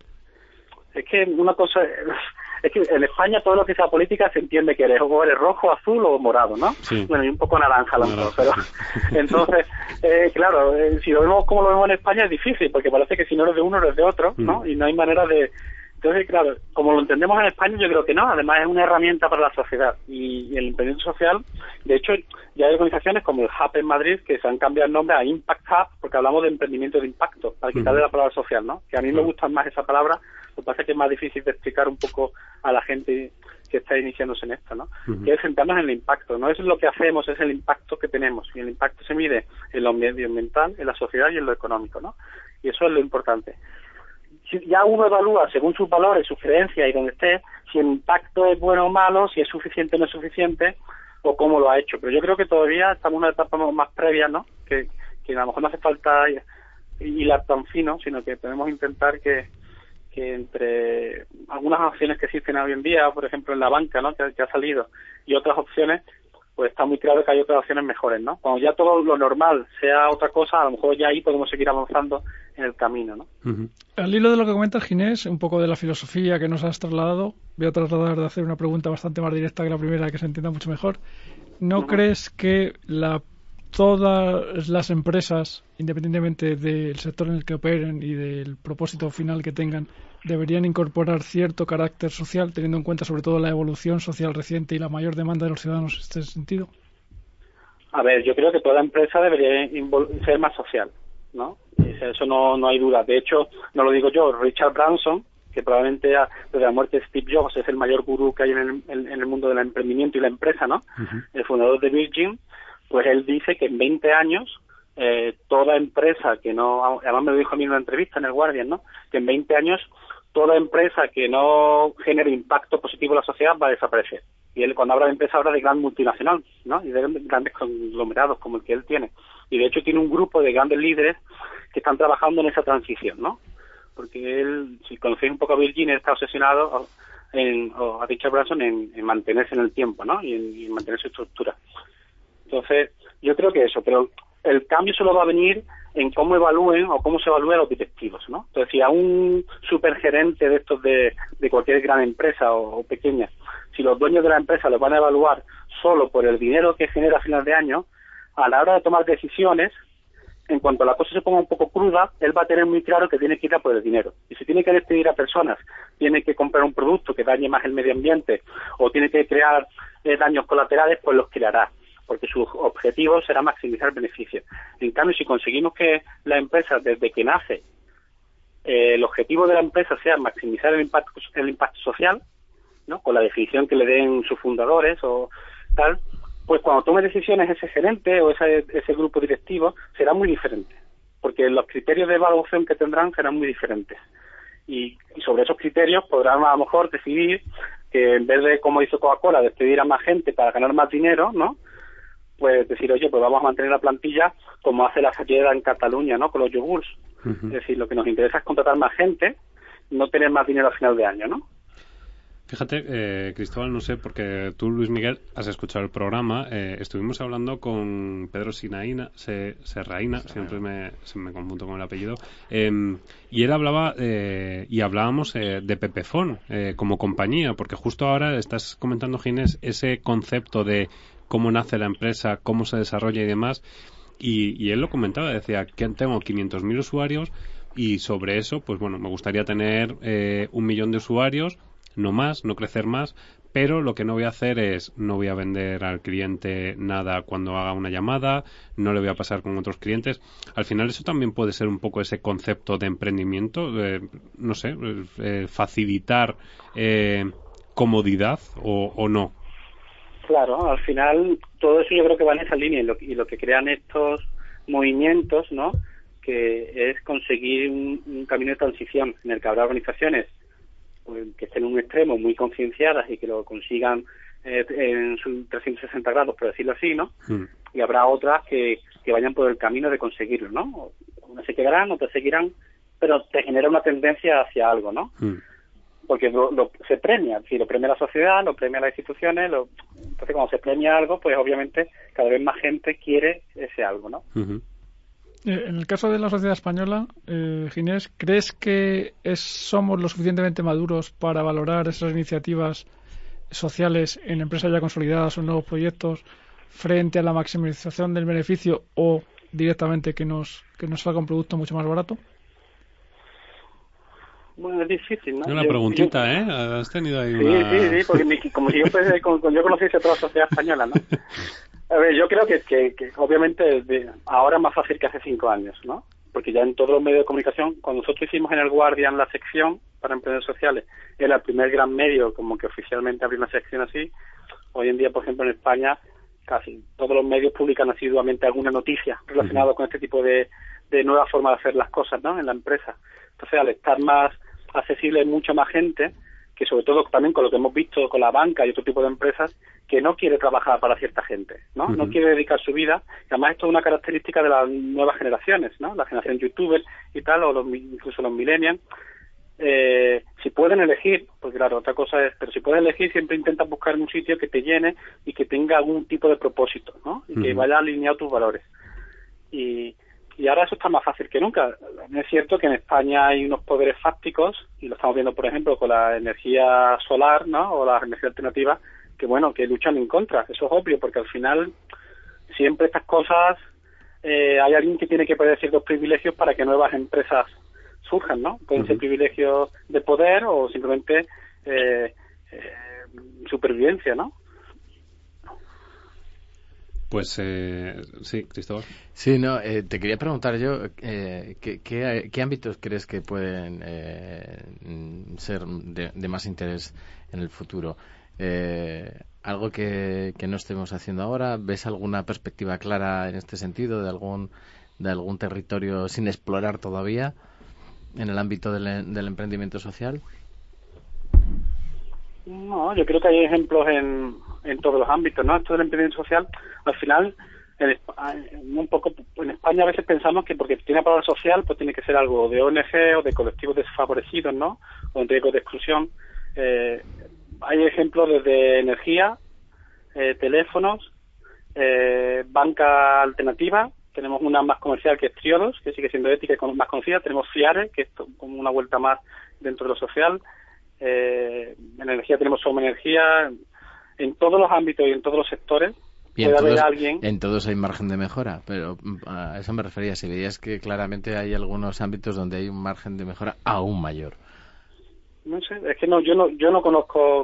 Es que una cosa es que en España todo lo que sea política se entiende que eres rojo, azul o morado, ¿no? Sí. Bueno, y un poco naranja, pero entonces, claro, si lo vemos como lo vemos en España es difícil, porque parece que si no eres de uno eres de otro, ¿no? Y no hay manera de... Entonces, claro, como lo entendemos en España, yo creo que no. Además, es una herramienta para la sociedad. Y el emprendimiento social, de hecho, ya hay organizaciones como el Hub en Madrid que se han cambiado el nombre a Impact Hub, porque hablamos de emprendimiento de impacto, para quitarle la palabra social, ¿no? Que a mí me gusta más esa palabra, lo que pasa es que es más difícil de explicar un poco a la gente que está iniciándose en esto, ¿no? Que es centrarnos en el impacto. No es lo que hacemos, es el impacto que tenemos. Y el impacto se mide en lo medioambiental, en la sociedad y en lo económico, ¿no? Y eso es lo importante. Ya uno evalúa según sus valores, sus creencias y donde esté, si el impacto es bueno o malo, si es suficiente o no es suficiente, o cómo lo ha hecho. Pero yo creo que todavía estamos en una etapa más previa, ¿no? Que a lo mejor no hace falta hilar tan fino, sino que podemos intentar que entre algunas opciones que existen hoy en día, por ejemplo en la banca, ¿no? que ha salido, y otras opciones, pues está muy claro que hay otras opciones mejores, ¿no? Cuando ya todo lo normal sea otra cosa, a lo mejor ya ahí podemos seguir avanzando en el camino, ¿no? Al hilo de lo que comentas, Ginés, un poco de la filosofía que nos has trasladado, voy a trasladar de hacer una pregunta bastante más directa que la primera, que se entienda mucho mejor. ¿No crees que todas las empresas, independientemente del sector en el que operen y del propósito final que tengan, deberían incorporar cierto carácter social, teniendo en cuenta sobre todo la evolución social reciente y la mayor demanda de los ciudadanos en este sentido? A ver, yo creo que toda empresa debería ser más social, ¿no? Eso no hay duda. De hecho, no lo digo yo, Richard Branson, que probablemente desde la muerte de Steve Jobs es el mayor gurú que hay en el mundo del emprendimiento y la empresa, ¿no? El fundador de Virgin, pues él dice que en 20 años toda empresa que no, además me lo dijo a mí en una entrevista en el Guardian, ¿no? Que en 20 años toda empresa que no genere impacto positivo en la sociedad va a desaparecer. Y él, cuando habla de empresa, habla de gran multinacional, ¿no? Y de grandes conglomerados como el que él tiene. Y de hecho tiene un grupo de grandes líderes que están trabajando en esa transición, ¿no? Porque él, si conocéis un poco a Virgin, él está obsesionado a Richard Branson en mantenerse en el tiempo, ¿no? Y en mantener su estructura. Entonces, yo creo que eso, pero el cambio solo va a venir en cómo evalúen o cómo se evalúen los directivos, ¿no? Entonces, si a un supergerente de estos de cualquier gran empresa o pequeña, si los dueños de la empresa los van a evaluar solo por el dinero que genera a final de año, a la hora de tomar decisiones, en cuanto la cosa se ponga un poco cruda, él va a tener muy claro que tiene que ir a por el dinero. Y si tiene que despedir a personas, tiene que comprar un producto que dañe más el medio ambiente o tiene que crear daños colaterales, pues los creará, porque su objetivo será maximizar beneficios. En cambio, si conseguimos que la empresa, desde que nace, el objetivo de la empresa sea maximizar el impacto social, ¿no? Con la definición que le den sus fundadores o tal, pues cuando tome decisiones ese gerente o ese grupo directivo será muy diferente, porque los criterios de evaluación que tendrán serán muy diferentes. Y sobre esos criterios podrán a lo mejor decidir que en vez de, como hizo Coca-Cola, despedir a más gente para ganar más dinero, ¿no? Pues decir, oye, pues vamos a mantener la plantilla como hace la Salle en Cataluña, ¿no? Con los yogurts. Es decir, lo que nos interesa es contratar más gente, no tener más dinero a final de año, ¿no? Fíjate, Cristóbal, no sé, porque tú, Luis Miguel, has escuchado el programa. Estuvimos hablando con Pedro Serraina, siempre se me confundo con el apellido, y él hablaba, y hablábamos de Pepefón como compañía, porque justo ahora estás comentando, Ginés, ese concepto de cómo nace la empresa, cómo se desarrolla y demás, y él lo comentaba, decía que tengo 500.000 usuarios y sobre eso, pues bueno, me gustaría tener 1 millón de usuarios, no más, no crecer más, pero lo que no voy a hacer es, no voy a vender al cliente nada cuando haga una llamada, no le voy a pasar con otros clientes. Al final eso también puede ser un poco ese concepto de emprendimiento, no sé, facilitar comodidad o no. Claro, al final todo eso yo creo que va en esa línea y lo que crean estos movimientos, ¿no? Que es conseguir un camino de transición en el que habrá organizaciones que estén en un extremo muy concienciadas y que lo consigan en sus 360 grados, por decirlo así, ¿no? Y habrá otras que que vayan por el camino de conseguirlo, ¿no? Unos se quedarán, otros seguirán, pero te genera una tendencia hacia algo, ¿no? Porque se premia, si lo premia la sociedad, lo premia las instituciones, entonces cuando se premia algo, pues obviamente cada vez más gente quiere ese algo, ¿no? En el caso de la sociedad española, Ginés, ¿crees que somos lo suficientemente maduros para valorar esas iniciativas sociales en empresas ya consolidadas o nuevos proyectos frente a la maximización del beneficio o directamente que nos salga un producto mucho más barato? Bueno, es difícil, ¿no? Una preguntita, ¿eh? Has tenido ahí una... Sí, porque como si yo conociese toda la sociedad española, ¿no? A ver, yo creo que obviamente ahora es más fácil que hace 5 años, ¿no? Porque ya en todos los medios de comunicación, cuando nosotros hicimos en El Guardian la sección para emprendedores sociales, era el primer gran medio como que oficialmente abrió una sección así. Hoy en día, por ejemplo, en España, casi todos los medios publican asiduamente alguna noticia relacionada con este tipo de nueva forma de hacer las cosas, ¿no? En la empresa. Entonces, al estar más accesible, hay mucha más gente que, sobre todo también con lo que hemos visto con la banca y otro tipo de empresas, que no quiere trabajar para cierta gente, ¿no? No quiere dedicar su vida. Y además esto es una característica de las nuevas generaciones, ¿no? La generación youtuber y tal, o incluso los millennials. Si pueden elegir, porque claro, otra cosa es, pero si pueden elegir, siempre intentan buscar un sitio que te llene y que tenga algún tipo de propósito, ¿no? Y que vaya alineado a tus valores. Y ahora eso está más fácil que nunca. Es cierto que en España hay unos poderes fácticos, y lo estamos viendo, por ejemplo, con la energía solar, ¿no? O la energía alternativa, que luchan en contra. Eso es obvio, porque al final siempre estas cosas hay alguien que tiene que perder ciertos privilegios para que nuevas empresas surjan, ¿no? Pueden ser privilegios de poder o simplemente supervivencia, ¿no? Pues sí, Cristóbal. Sí, no, te quería preguntar yo, ¿qué ámbitos crees que pueden ser de más interés en el futuro? ¿Algo que no estemos haciendo ahora? ¿Ves alguna perspectiva clara en este sentido de algún territorio sin explorar todavía en el ámbito del emprendimiento social? No, yo creo que hay ejemplos en todos los ámbitos, ¿no? Esto del emprendimiento social, al final, un poco en España a veces pensamos que porque tiene palabra social, pues tiene que ser algo de ONG o de colectivos desfavorecidos, ¿no? O en riesgo de exclusión. Hay ejemplos desde energía, teléfonos, banca alternativa. Tenemos una más comercial que es Triodos, que sigue siendo ética y más conocida. Tenemos Fiare, que es como una vuelta más dentro de lo social. En energía tenemos Soma Energía. En todos los ámbitos y en todos los sectores puede haber alguien. En todos hay margen de mejora, pero a eso me refería. Si veías que claramente hay algunos ámbitos donde hay un margen de mejora aún mayor. No sé, es que yo no conozco,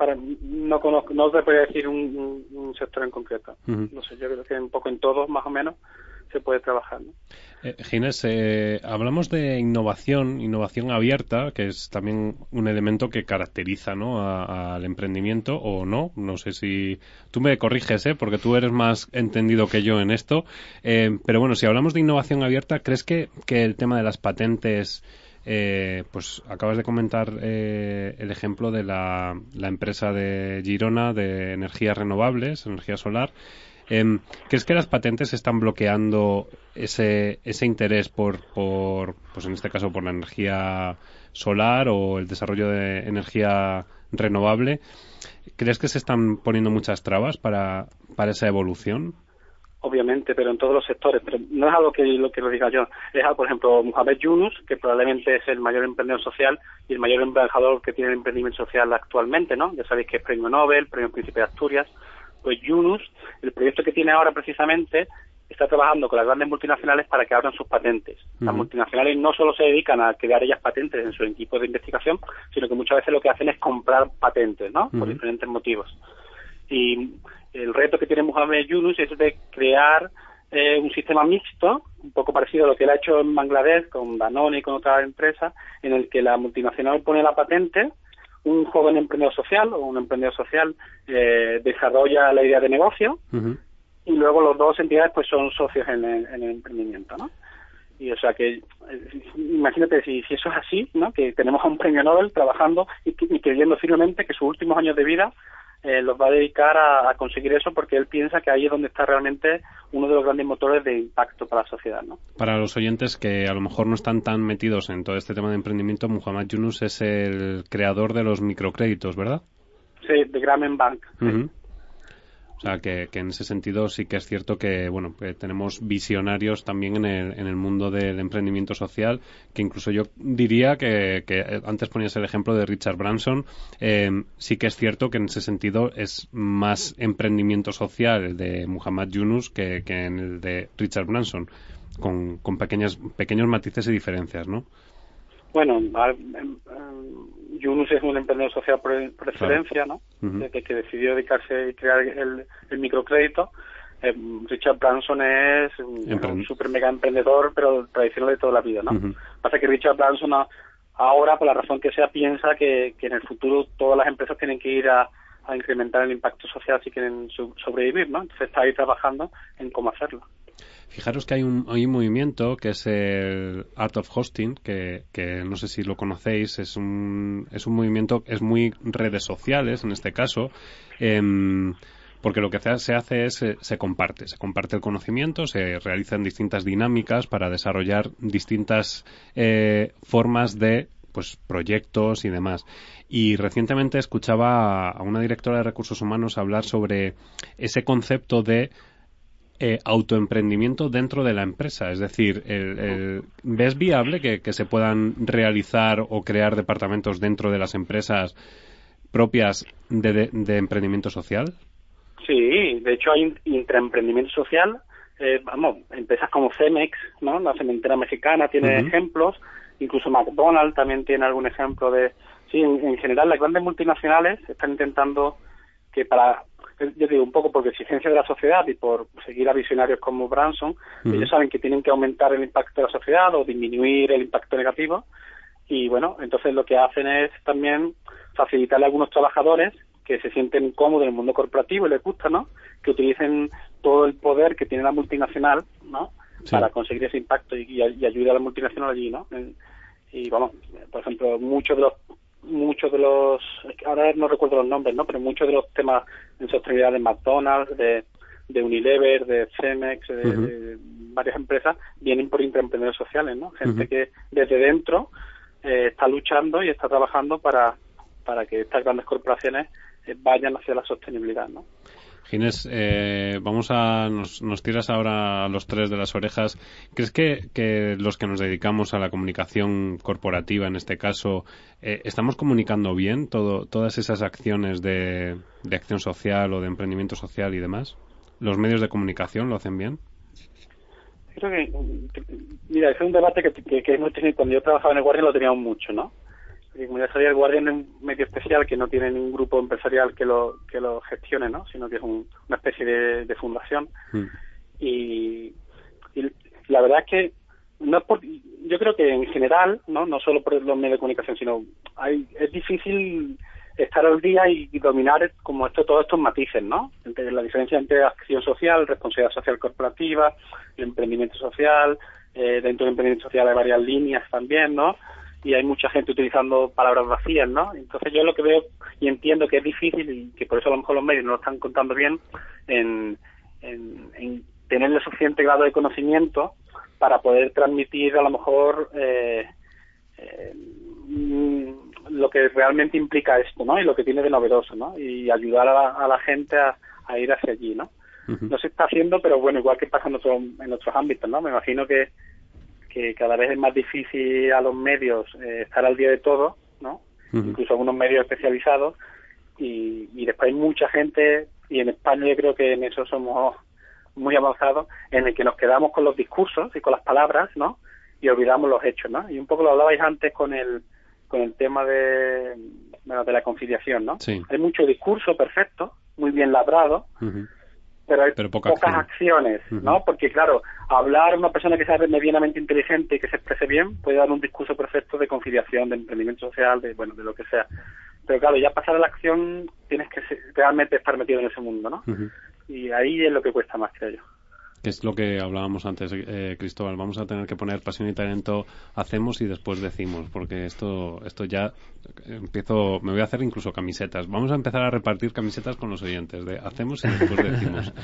no te podría decir un sector en concreto. No sé, yo creo que un poco en todos, más o menos, se puede trabajar, ¿no? Ginés, hablamos de innovación abierta, que es también un elemento que caracteriza, ¿no?, al emprendimiento, o no sé si tú me corriges, porque tú eres más entendido que yo en esto, pero bueno, si hablamos de innovación abierta, ¿crees que el tema de las patentes, pues acabas de comentar el ejemplo de la empresa de Girona de energías renovables, energía solar? ¿Crees que las patentes están bloqueando ese interés por, pues en este caso, por la energía solar o el desarrollo de energía renovable? ¿Crees que se están poniendo muchas trabas para esa evolución? Obviamente, pero en todos los sectores. Pero no es algo que lo diga yo. Es algo, por ejemplo, Mohamed Yunus, que probablemente es el mayor emprendedor social y el mayor embajador que tiene el emprendimiento social actualmente, ¿no? Ya sabéis que es premio Nobel, premio Príncipe de Asturias. Pues Yunus, el proyecto que tiene ahora precisamente, está trabajando con las grandes multinacionales para que abran sus patentes. Las multinacionales no solo se dedican a crear ellas patentes en su equipo de investigación, sino que muchas veces lo que hacen es comprar patentes, ¿no? Por diferentes motivos. Y el reto que tiene Mohamed Yunus es de crear un sistema mixto, un poco parecido a lo que él ha hecho en Bangladesh con Danone y con otras empresas, en el que la multinacional pone la patente, un joven emprendedor social o un emprendedor social desarrolla la idea de negocio y luego los dos entidades pues son socios en el emprendimiento, ¿no? Y o sea que imagínate si eso es así, ¿no? Que tenemos a un premio Nobel trabajando y creyendo firmemente que sus últimos años de vida los va a dedicar a conseguir eso, porque él piensa que ahí es donde está realmente uno de los grandes motores de impacto para la sociedad, ¿no? Para los oyentes que a lo mejor no están tan metidos en todo este tema de emprendimiento, Muhammad Yunus es el creador de los microcréditos, ¿verdad? Sí, de Grameen Bank. Uh-huh. O sea, que en ese sentido sí que es cierto que, bueno, que tenemos visionarios también en el mundo del emprendimiento social, que incluso yo diría que antes ponías el ejemplo de Richard Branson, sí que es cierto que en ese sentido es más emprendimiento social el de Muhammad Yunus que en el de Richard Branson, con pequeños matices y diferencias, ¿no? Bueno, Yunus es un emprendedor social por excelencia, ¿no? Uh-huh. Desde que decidió dedicarse y crear el microcrédito. Richard Branson es un super mega emprendedor, pero tradicional de toda la vida, ¿no? Uh-huh. Pasa que Richard Branson ahora, por la razón que sea, piensa que en el futuro todas las empresas tienen que ir a incrementar el impacto social si quieren sobrevivir, ¿no? Entonces está ahí trabajando en cómo hacerlo. Fijaros que hay un movimiento que es el Art of Hosting, que no sé si lo conocéis, es un movimiento, es muy redes sociales en este caso, porque lo que se hace es se comparte el conocimiento, se realizan distintas dinámicas para desarrollar distintas formas de proyectos y demás. Y recientemente escuchaba a una directora de recursos humanos hablar sobre ese concepto de autoemprendimiento dentro de la empresa. Es decir, ¿ves viable que se puedan realizar o crear departamentos dentro de las empresas propias de emprendimiento social? Sí, de hecho hay intraemprendimiento social. Empresas como Cemex, ¿no? La cementera mexicana tiene ejemplos, incluso McDonald's también tiene algún ejemplo de... Sí, en general las grandes multinacionales están intentando que yo digo un poco por exigencia de la sociedad y por seguir a visionarios como Branson, ellos saben que tienen que aumentar el impacto de la sociedad o disminuir el impacto negativo, y bueno, entonces lo que hacen es también facilitarle a algunos trabajadores que se sienten cómodos en el mundo corporativo y les gusta, ¿no?, que utilicen todo el poder que tiene la multinacional, ¿no?, para conseguir ese impacto y ayude a la multinacional allí, ¿no? Y vamos, por ejemplo, muchos de los, ahora no recuerdo los nombres, ¿no?, pero muchos de los temas en sostenibilidad de McDonald's, de Unilever, de Cemex, de varias empresas, vienen por intraemprendedores sociales, ¿no? Gente que desde dentro está luchando y está trabajando para que estas grandes corporaciones vayan hacia la sostenibilidad, ¿no? Ginés, nos tiras ahora a los tres de las orejas. ¿Crees que los que nos dedicamos a la comunicación corporativa, en este caso, estamos comunicando bien todas esas acciones de acción social o de emprendimiento social y demás? ¿Los medios de comunicación lo hacen bien? Creo que mira, es un debate que hemos tenido cuando yo trabajaba en el Guardian, lo teníamos mucho, ¿no? Y como ya sabía, el Guardian es un medio especial que no tiene ningún grupo empresarial que lo gestione, ¿no?, sino que es una especie de fundación. Y la verdad es que no es yo creo que en general, no solo por los medios de comunicación, sino es difícil estar al día y dominar como todos estos matices, ¿no?, entre la diferencia entre acción social, responsabilidad social corporativa, emprendimiento social. Dentro del emprendimiento social hay varias líneas también, ¿no?, y hay mucha gente utilizando palabras vacías, ¿no? Entonces yo lo que veo y entiendo que es difícil, y que por eso a lo mejor los medios no lo están contando bien, en tener el suficiente grado de conocimiento para poder transmitir a lo mejor lo que realmente implica esto, ¿no?, y lo que tiene de novedoso, ¿no?, y ayudar a la gente a ir hacia allí, ¿no? No se está haciendo, pero bueno, igual que pasa en otros ámbitos, ¿no? Me imagino que cada vez es más difícil a los medios estar al día de todo, ¿no? Incluso algunos medios especializados, y después hay mucha gente, y en España yo creo que en eso somos muy avanzados, en el que nos quedamos con los discursos y con las palabras, ¿no?, y olvidamos los hechos, ¿no? Y un poco lo hablabais antes con el tema de la conciliación, ¿no? Sí. Hay mucho discurso perfecto, muy bien labrado, pero hay pocas acciones, ¿no? Porque, claro, hablar una persona que sea medianamente inteligente y que se exprese bien puede dar un discurso perfecto de conciliación, de emprendimiento social, de lo que sea. Pero, claro, ya pasar a la acción tienes que realmente estar metido en ese mundo, ¿no? Y ahí es lo que cuesta más, creo yo. Que es lo que hablábamos antes, Cristóbal. Vamos a tener que poner pasión y talento, hacemos y después decimos, porque esto ya me voy a hacer incluso camisetas. Vamos a empezar a repartir camisetas con los oyentes de hacemos y después decimos.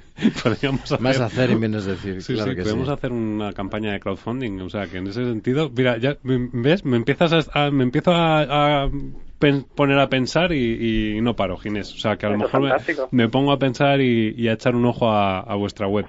Más hacer y menos decir. Sí, claro sí, que podemos hacer una campaña de crowdfunding. O sea, que en ese sentido, mira, ya ves, me empiezo a poner a pensar y no paro, Ginés. O sea, que a lo mejor me pongo a pensar y a echar un ojo a vuestra web.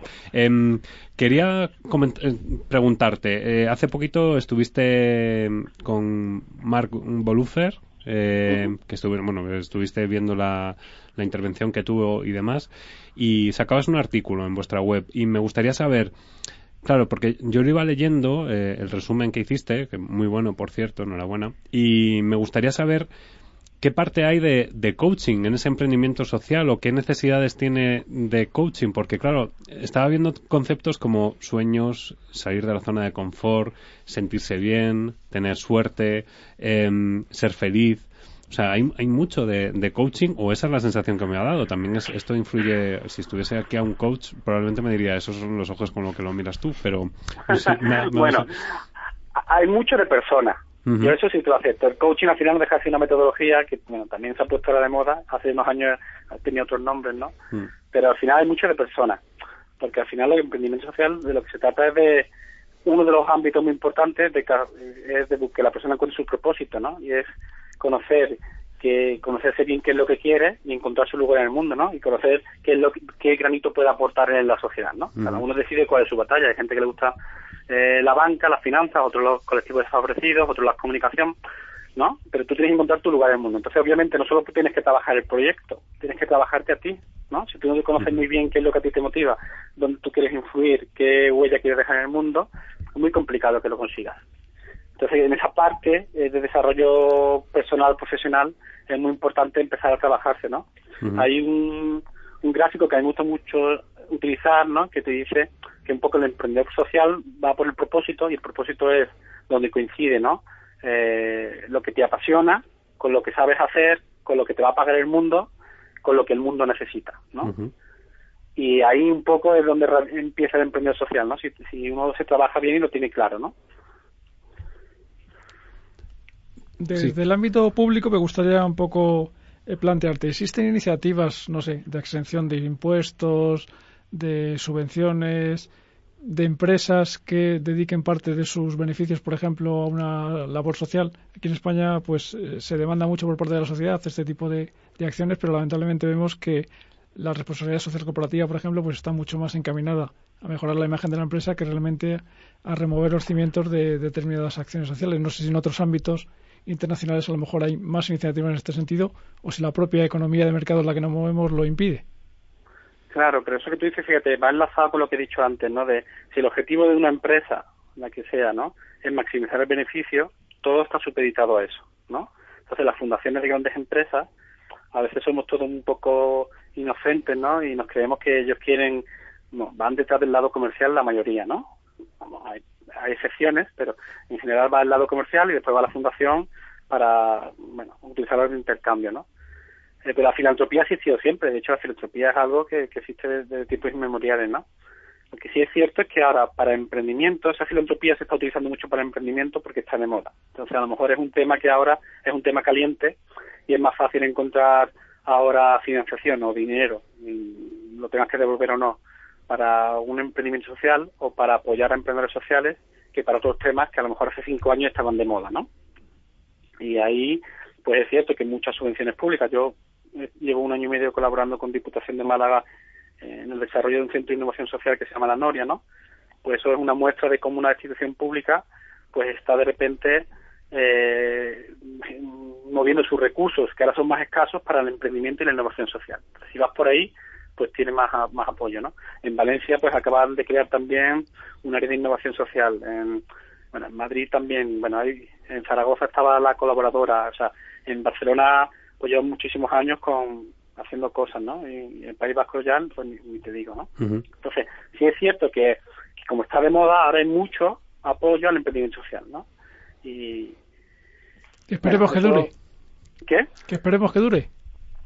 Quería preguntarte, hace poquito estuviste con Mark Bolufer, que estuviste viendo la intervención que tuvo y demás, y sacabas un artículo en vuestra web y me gustaría saber, claro, porque yo lo iba leyendo, el resumen que hiciste, que muy bueno, por cierto, enhorabuena, y me gustaría saber qué parte hay de coaching en ese emprendimiento social o qué necesidades tiene de coaching, porque claro, estaba viendo conceptos como sueños, salir de la zona de confort, sentirse bien, tener suerte, ser feliz. O sea, hay mucho de coaching, o esa es la sensación que me ha dado. También esto influye. Si estuviese aquí a un coach, probablemente me diría, esos son los ojos con los que lo miras tú, pero... No sé, bueno, hay mucho de persona. Yo eso sí te lo acepto. El coaching al final no deja de ser una metodología que, bueno, también se ha puesto ahora de moda. Hace unos años tenía otros nombres, ¿no? Pero al final hay mucho de persona. Porque al final el emprendimiento social de lo que se trata es de... Uno de los ámbitos muy importantes es de que la persona encuentre su propósito, ¿no? Y es conocerse bien qué es lo que quiere y encontrar su lugar en el mundo, ¿no? Y conocer qué granito puede aportar en la sociedad, ¿no? Cada uno decide cuál es su batalla. Hay gente que le gusta la banca, las finanzas, otros los colectivos desfavorecidos, otros la comunicación, ¿no? Pero tú tienes que encontrar tu lugar en el mundo. Entonces, obviamente, no solo tienes que trabajar el proyecto, tienes que trabajarte a ti, ¿no? Si tú no te conoces muy bien qué es lo que a ti te motiva, dónde tú quieres influir, qué huella quieres dejar en el mundo, es muy complicado que lo consigas. Entonces, en esa parte de desarrollo personal, profesional, es muy importante empezar a trabajarse, ¿no? Hay un gráfico que a mí me gusta mucho utilizar, ¿no? Que te dice que un poco el emprendedor social va por el propósito, y el propósito es donde coincide, ¿no? Lo que te apasiona, con lo que sabes hacer, con lo que te va a pagar el mundo, con lo que el mundo necesita, ¿no? Y ahí un poco es donde empieza el emprendedor social, ¿no? Si uno se trabaja bien y lo tiene claro, ¿no? Desde el ámbito público me gustaría un poco plantearte, ¿existen iniciativas, no sé, de exención de impuestos, de subvenciones, de empresas que dediquen parte de sus beneficios, por ejemplo, a una labor social? Aquí en España pues se demanda mucho por parte de la sociedad este tipo de acciones, pero lamentablemente vemos que la responsabilidad social corporativa, por ejemplo, pues está mucho más encaminada a mejorar la imagen de la empresa que realmente a remover los cimientos de determinadas acciones sociales. No sé si en otros ámbitos internacionales a lo mejor hay más iniciativas en este sentido, o si la propia economía de mercado en la que nos movemos lo impide. Claro, pero eso que tú dices, fíjate, va enlazado con lo que he dicho antes, ¿no? De si el objetivo de una empresa, la que sea, ¿no?, es maximizar el beneficio, todo está supeditado a eso, ¿no? Entonces, las fundaciones de grandes empresas, a veces somos todos un poco inocentes, ¿no? Y nos creemos que ellos quieren, no, van detrás del lado comercial la mayoría, ¿no? Vamos, hay excepciones, pero en general va al lado comercial y después va a la fundación para, bueno, utilizarlo en intercambio, ¿no? Pero la filantropía ha existido siempre. De hecho, la filantropía es algo que existe desde tiempos inmemoriales, ¿no? Lo que sí es cierto es que ahora, para emprendimiento, esa filantropía se está utilizando mucho para emprendimiento porque está de moda. Entonces, a lo mejor es un tema que ahora es un tema caliente y es más fácil encontrar ahora financiación o dinero, y lo tengas que devolver o no, para un emprendimiento social o para apoyar a emprendedores sociales, que para otros temas que a lo mejor hace 5 años estaban de moda, ¿no? Y ahí, pues es cierto que muchas subvenciones públicas. Yo llevo 1 año y medio colaborando con Diputación de Málaga en el desarrollo de un centro de innovación social que se llama La Noria, ¿no? Pues eso es una muestra de cómo una institución pública pues está de repente moviendo sus recursos, que ahora son más escasos, para el emprendimiento y la innovación social. Si vas por ahí, pues tiene más apoyo, ¿no? En Valencia pues acaban de crear también un área de innovación social. En Madrid también, en Zaragoza estaba la colaboradora, o sea, en Barcelona pues llevo muchísimos años haciendo cosas, ¿no? Y en el País Vasco ya, pues ni te digo, ¿no? Entonces, sí es cierto que como está de moda, ahora hay mucho apoyo al emprendimiento social, ¿no? Y esperemos que dure. ¿Qué? Que esperemos que dure.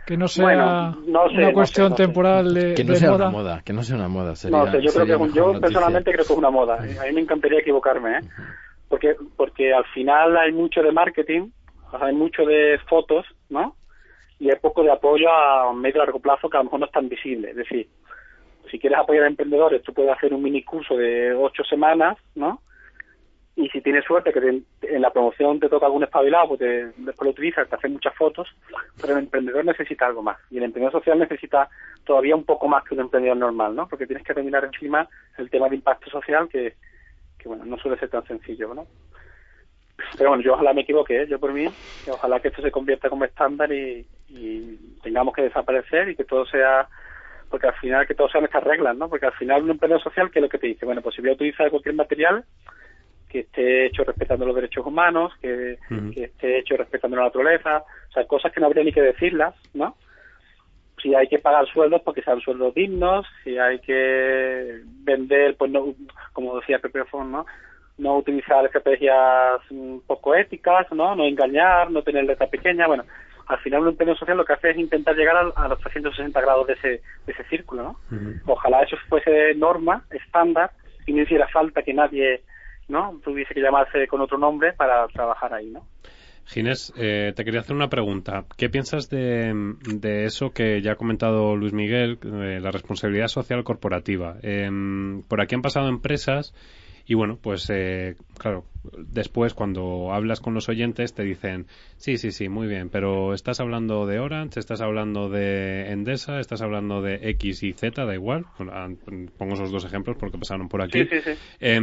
Que no sea no sé, una cuestión no sé. temporal de que no sea moda. una moda, que no sea una moda. No sé, yo personalmente creo que es una moda. Uh-huh. A mí me encantaría equivocarme, ¿eh? Porque al final hay mucho de marketing, o sea, hay mucho de fotos, ¿no? Y hay poco de apoyo a medio y largo plazo que a lo mejor no es tan visible. Es decir, si quieres apoyar a emprendedores, tú puedes hacer un mini curso de 8 semanas, ¿no? Y si tienes suerte que en la promoción te toca algún espabilado, pues después lo utilizas, te hacen muchas fotos, pero el emprendedor necesita algo más. Y el emprendedor social necesita todavía un poco más que un emprendedor normal, ¿no? Porque tienes que terminar encima el tema de impacto social que bueno, no suele ser tan sencillo, ¿no? Pero bueno, yo ojalá me equivoque, ¿eh? Yo por mí, que ojalá que esto se convierta como estándar y tengamos que desaparecer y que todo sea, porque al final que todo sean estas reglas, ¿no? Porque al final un emprendedor social, ¿qué es lo que te dice? Bueno, pues si voy a utilizar cualquier material que esté hecho respetando los derechos humanos, que esté hecho respetando la naturaleza, o sea, cosas que no habría ni que decirlas, ¿no? Si hay que pagar sueldos, porque sean sueldos dignos, si hay que vender, pues no, como decía Pepe Fon, ¿no? No utilizar estrategias poco éticas, ¿no? No engañar, no tener letra pequeña, bueno, al final un emprendedor social lo que hace es intentar llegar a los 360 grados de ese círculo, ¿no? Uh-huh. Ojalá eso fuese norma, estándar, y no hiciera falta que nadie, ¿no? Tuviese que llamarse con otro nombre para trabajar ahí, ¿no? Ginés, te quería hacer una pregunta. ¿Qué piensas de eso que ya ha comentado Luis Miguel, la responsabilidad social corporativa? Por aquí han pasado empresas y bueno, pues claro, después cuando hablas con los oyentes te dicen sí, muy bien, pero estás hablando de Orange, estás hablando de Endesa, estás hablando de X y Z, da igual. Bueno, pongo esos dos ejemplos porque pasaron por aquí. Sí.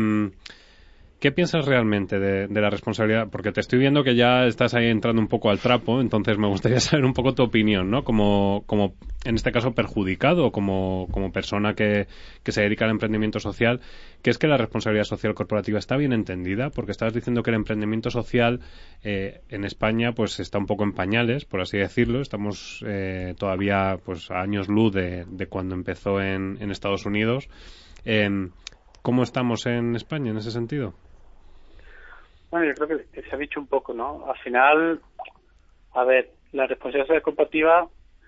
¿Qué piensas realmente de la responsabilidad? Porque te estoy viendo que ya estás ahí entrando un poco al trapo, entonces me gustaría saber un poco tu opinión, ¿no? Como en este caso perjudicado o como persona que se dedica al emprendimiento social, que es que la responsabilidad social corporativa está bien entendida, porque estabas diciendo que el emprendimiento social en España pues está un poco en pañales, por así decirlo. Estamos todavía pues a años luz de cuando empezó en Estados Unidos. ¿Cómo estamos en España en ese sentido? Bueno, yo creo que se ha dicho un poco, ¿no? Al final, a ver, la responsabilidad corporativa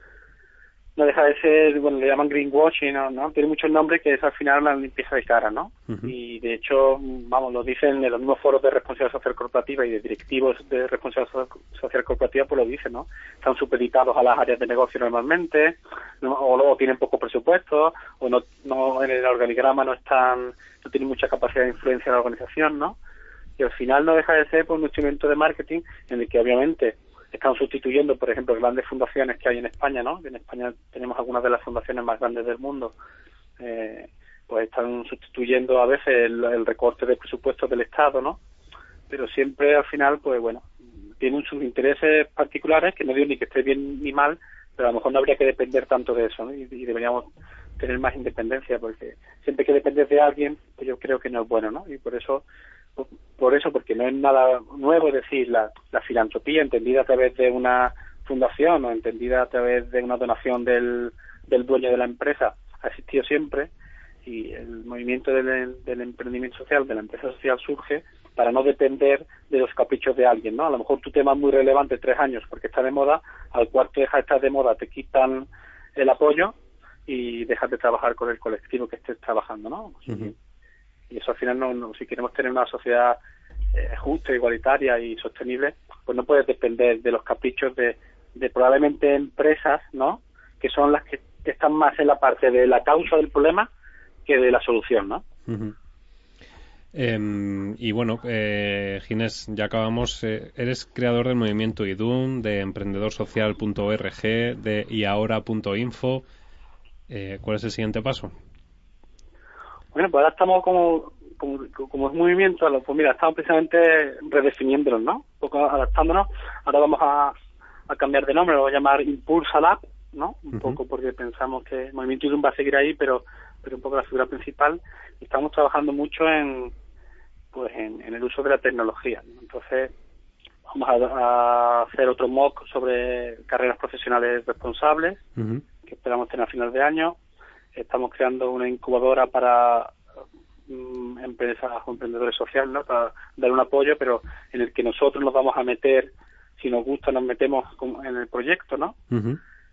no deja de ser, bueno, le llaman greenwashing, ¿no? Tiene muchos nombres que es al final una limpieza de cara, ¿no? Uh-huh. Y de hecho, vamos, lo dicen en los mismos foros de responsabilidad social corporativa y de directivos de responsabilidad social corporativa, pues lo dicen, ¿no? Están supeditados a las áreas de negocio normalmente, ¿no? O luego tienen poco presupuesto, o no en el organigrama no tienen mucha capacidad de influencia en la organización, ¿no? Y al final no deja de ser pues, un instrumento de marketing en el que obviamente están sustituyendo, por ejemplo, grandes fundaciones que hay en España, ¿no? En España tenemos algunas de las fundaciones más grandes del mundo, pues están sustituyendo a veces el recorte de presupuestos del Estado, ¿no? Pero siempre al final, pues bueno, tienen sus intereses particulares, que no digo ni que esté bien ni mal, pero a lo mejor no habría que depender tanto de eso, ¿no? Y deberíamos tener más independencia, porque siempre que dependes de alguien, pues yo creo que no es bueno, ¿no? Y por eso, porque no es nada nuevo, es decir, la filantropía entendida a través de una fundación o entendida a través de una donación del dueño de la empresa ha existido siempre, y el movimiento del emprendimiento social, de la empresa social, surge para no depender de los caprichos de alguien, ¿no? A lo mejor tu tema es muy relevante 3 años porque está de moda, al cuarto deja de estar de moda, te quitan el apoyo y dejas de trabajar con el colectivo que estés trabajando, ¿no? Uh-huh. Y eso al final, no, si queremos tener una sociedad justa, igualitaria y sostenible, pues no puedes depender de los caprichos de probablemente empresas, ¿no? Que son las que están más en la parte de la causa del problema que de la solución, ¿no? Uh-huh. Y bueno, Ginés, ya acabamos. Eres creador del movimiento IDUN, de emprendedorsocial.org, de yahora.info. ¿Cuál es el siguiente paso? Bueno, pues ahora estamos como es movimiento, pues mira, estamos precisamente redefiniéndonos, ¿no? Un poco adaptándonos. Ahora vamos a cambiar de nombre, lo voy a llamar Impulsa Lab, ¿no? Un poco porque pensamos que el movimiento IDUN va a seguir ahí, pero un poco la figura principal. Y estamos trabajando mucho en el uso de la tecnología, ¿no? Entonces, vamos a hacer otro MOOC sobre carreras profesionales responsables, uh-huh, que esperamos tener a final de año. Estamos creando una incubadora para empresas o emprendedores sociales, ¿no? Para dar un apoyo, pero en el que nosotros nos vamos a meter, si nos gusta, nos metemos en el proyecto, ¿no? Uh-huh.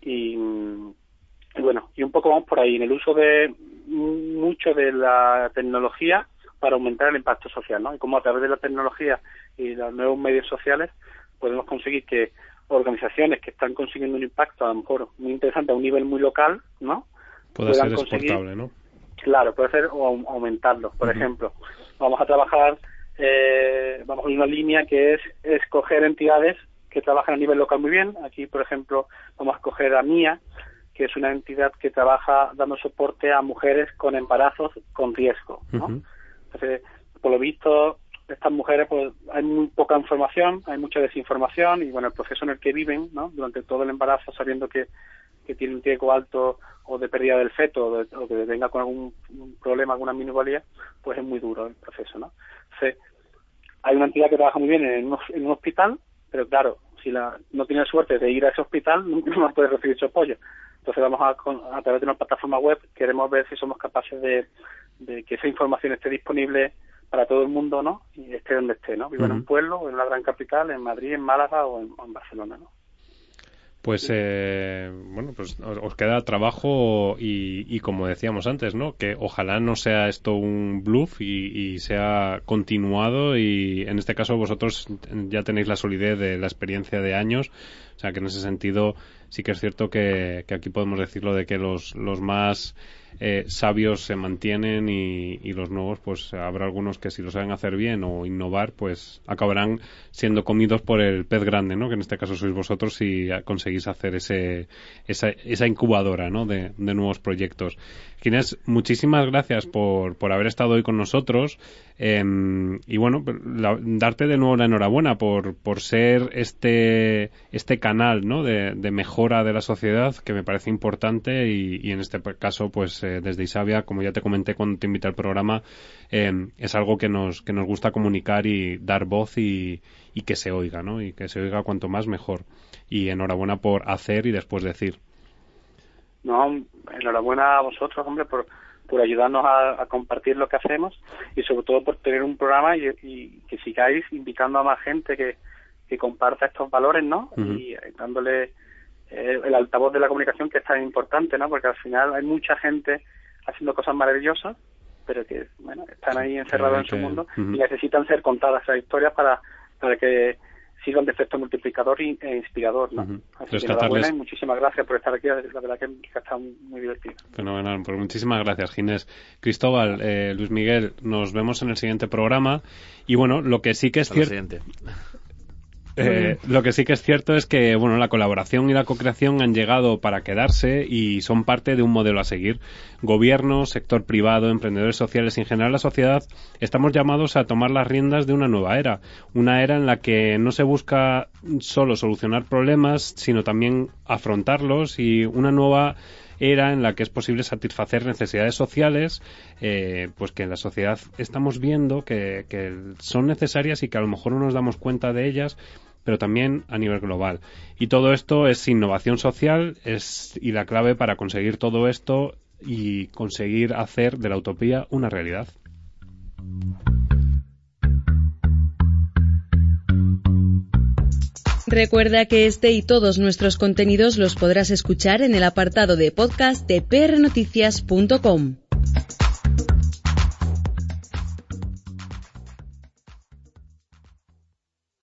y bueno, y un poco vamos por ahí, en el uso de mucho de la tecnología para aumentar el impacto social, ¿no? Y cómo a través de la tecnología y los nuevos medios sociales podemos conseguir que organizaciones que están consiguiendo un impacto a lo mejor muy interesante a un nivel muy local, ¿no? Pueda ser exportable, ¿no? Claro, puede ser o aumentarlo. Por ejemplo, vamos a trabajar, vamos a una línea que es escoger entidades que trabajan a nivel local muy bien. Aquí, por ejemplo, vamos a escoger a MIA, que es una entidad que trabaja dando soporte a mujeres con embarazos con riesgo, ¿no? Entonces, por lo visto, estas mujeres, pues hay muy poca información, hay mucha desinformación y, bueno, el proceso en el que viven, ¿no? Durante todo el embarazo, sabiendo que tiene un riesgo alto o de pérdida del feto o que venga con algún problema, alguna minusvalía, pues es muy duro el proceso, ¿no? Entonces, hay una entidad que trabaja muy bien en un hospital, pero claro, si no tiene suerte de ir a ese hospital, nunca más puede recibir su apoyo. Entonces vamos a través de una plataforma web, queremos ver si somos capaces de que esa información esté disponible para todo el mundo, ¿no? Y esté donde esté, ¿no? Viva en un pueblo, o en una gran capital, en Madrid, en Málaga o en Barcelona, ¿no? Pues, bueno, pues os queda trabajo y como decíamos antes, ¿no? Que ojalá no sea esto un bluff y sea continuado y en este caso vosotros ya tenéis la solidez de la experiencia de años, o sea que en ese sentido sí que es cierto que aquí podemos decirlo de que los más sabios se mantienen y los nuevos, pues habrá algunos que si lo saben hacer bien o innovar, pues acabarán siendo comidos por el pez grande, ¿no? Que en este caso sois vosotros si conseguís hacer esa incubadora, ¿no? de nuevos proyectos. Ginés, muchísimas gracias por haber estado hoy con nosotros y bueno, darte de nuevo la enhorabuena por ser este canal, ¿no? de mejora de la sociedad que me parece importante y en este caso pues desde Isavia, como ya te comenté cuando te invité al programa, es algo que nos gusta comunicar y dar voz y que se oiga, ¿no? Y que se oiga cuanto más mejor. Y enhorabuena por hacer y después decir. No, enhorabuena a vosotros, hombre, por ayudarnos a compartir lo que hacemos y sobre todo por tener un programa y que sigáis invitando a más gente que comparta estos valores, ¿no? Y dándole el altavoz de la comunicación, que es tan importante, ¿no? Porque al final hay mucha gente haciendo cosas maravillosas, pero que, bueno, están ahí encerrados en su mundo y necesitan ser contadas esas historias para que sirvan de efecto multiplicador e inspirador, ¿no? Así que enhorabuena y muchísimas gracias por estar aquí, la verdad que ha estado muy divertido. Fenomenal, pues muchísimas gracias, Ginés. Cristóbal, Luis Miguel, nos vemos en el siguiente programa y bueno, lo que sí que es cierto... lo que sí que es cierto es que bueno, la colaboración y la co-creación han llegado para quedarse y son parte de un modelo a seguir. Gobierno, sector privado, emprendedores sociales y en general la sociedad estamos llamados a tomar las riendas de una nueva era. Una era en la que no se busca solo solucionar problemas, sino también afrontarlos y una nueva era en la que es posible satisfacer necesidades sociales pues que en la sociedad estamos viendo que son necesarias y que a lo mejor no nos damos cuenta de ellas, pero también a nivel global. Y todo esto es innovación social y la clave para conseguir todo esto y conseguir hacer de la utopía una realidad. Recuerda que este y todos nuestros contenidos los podrás escuchar en el apartado de podcast de prnoticias.com.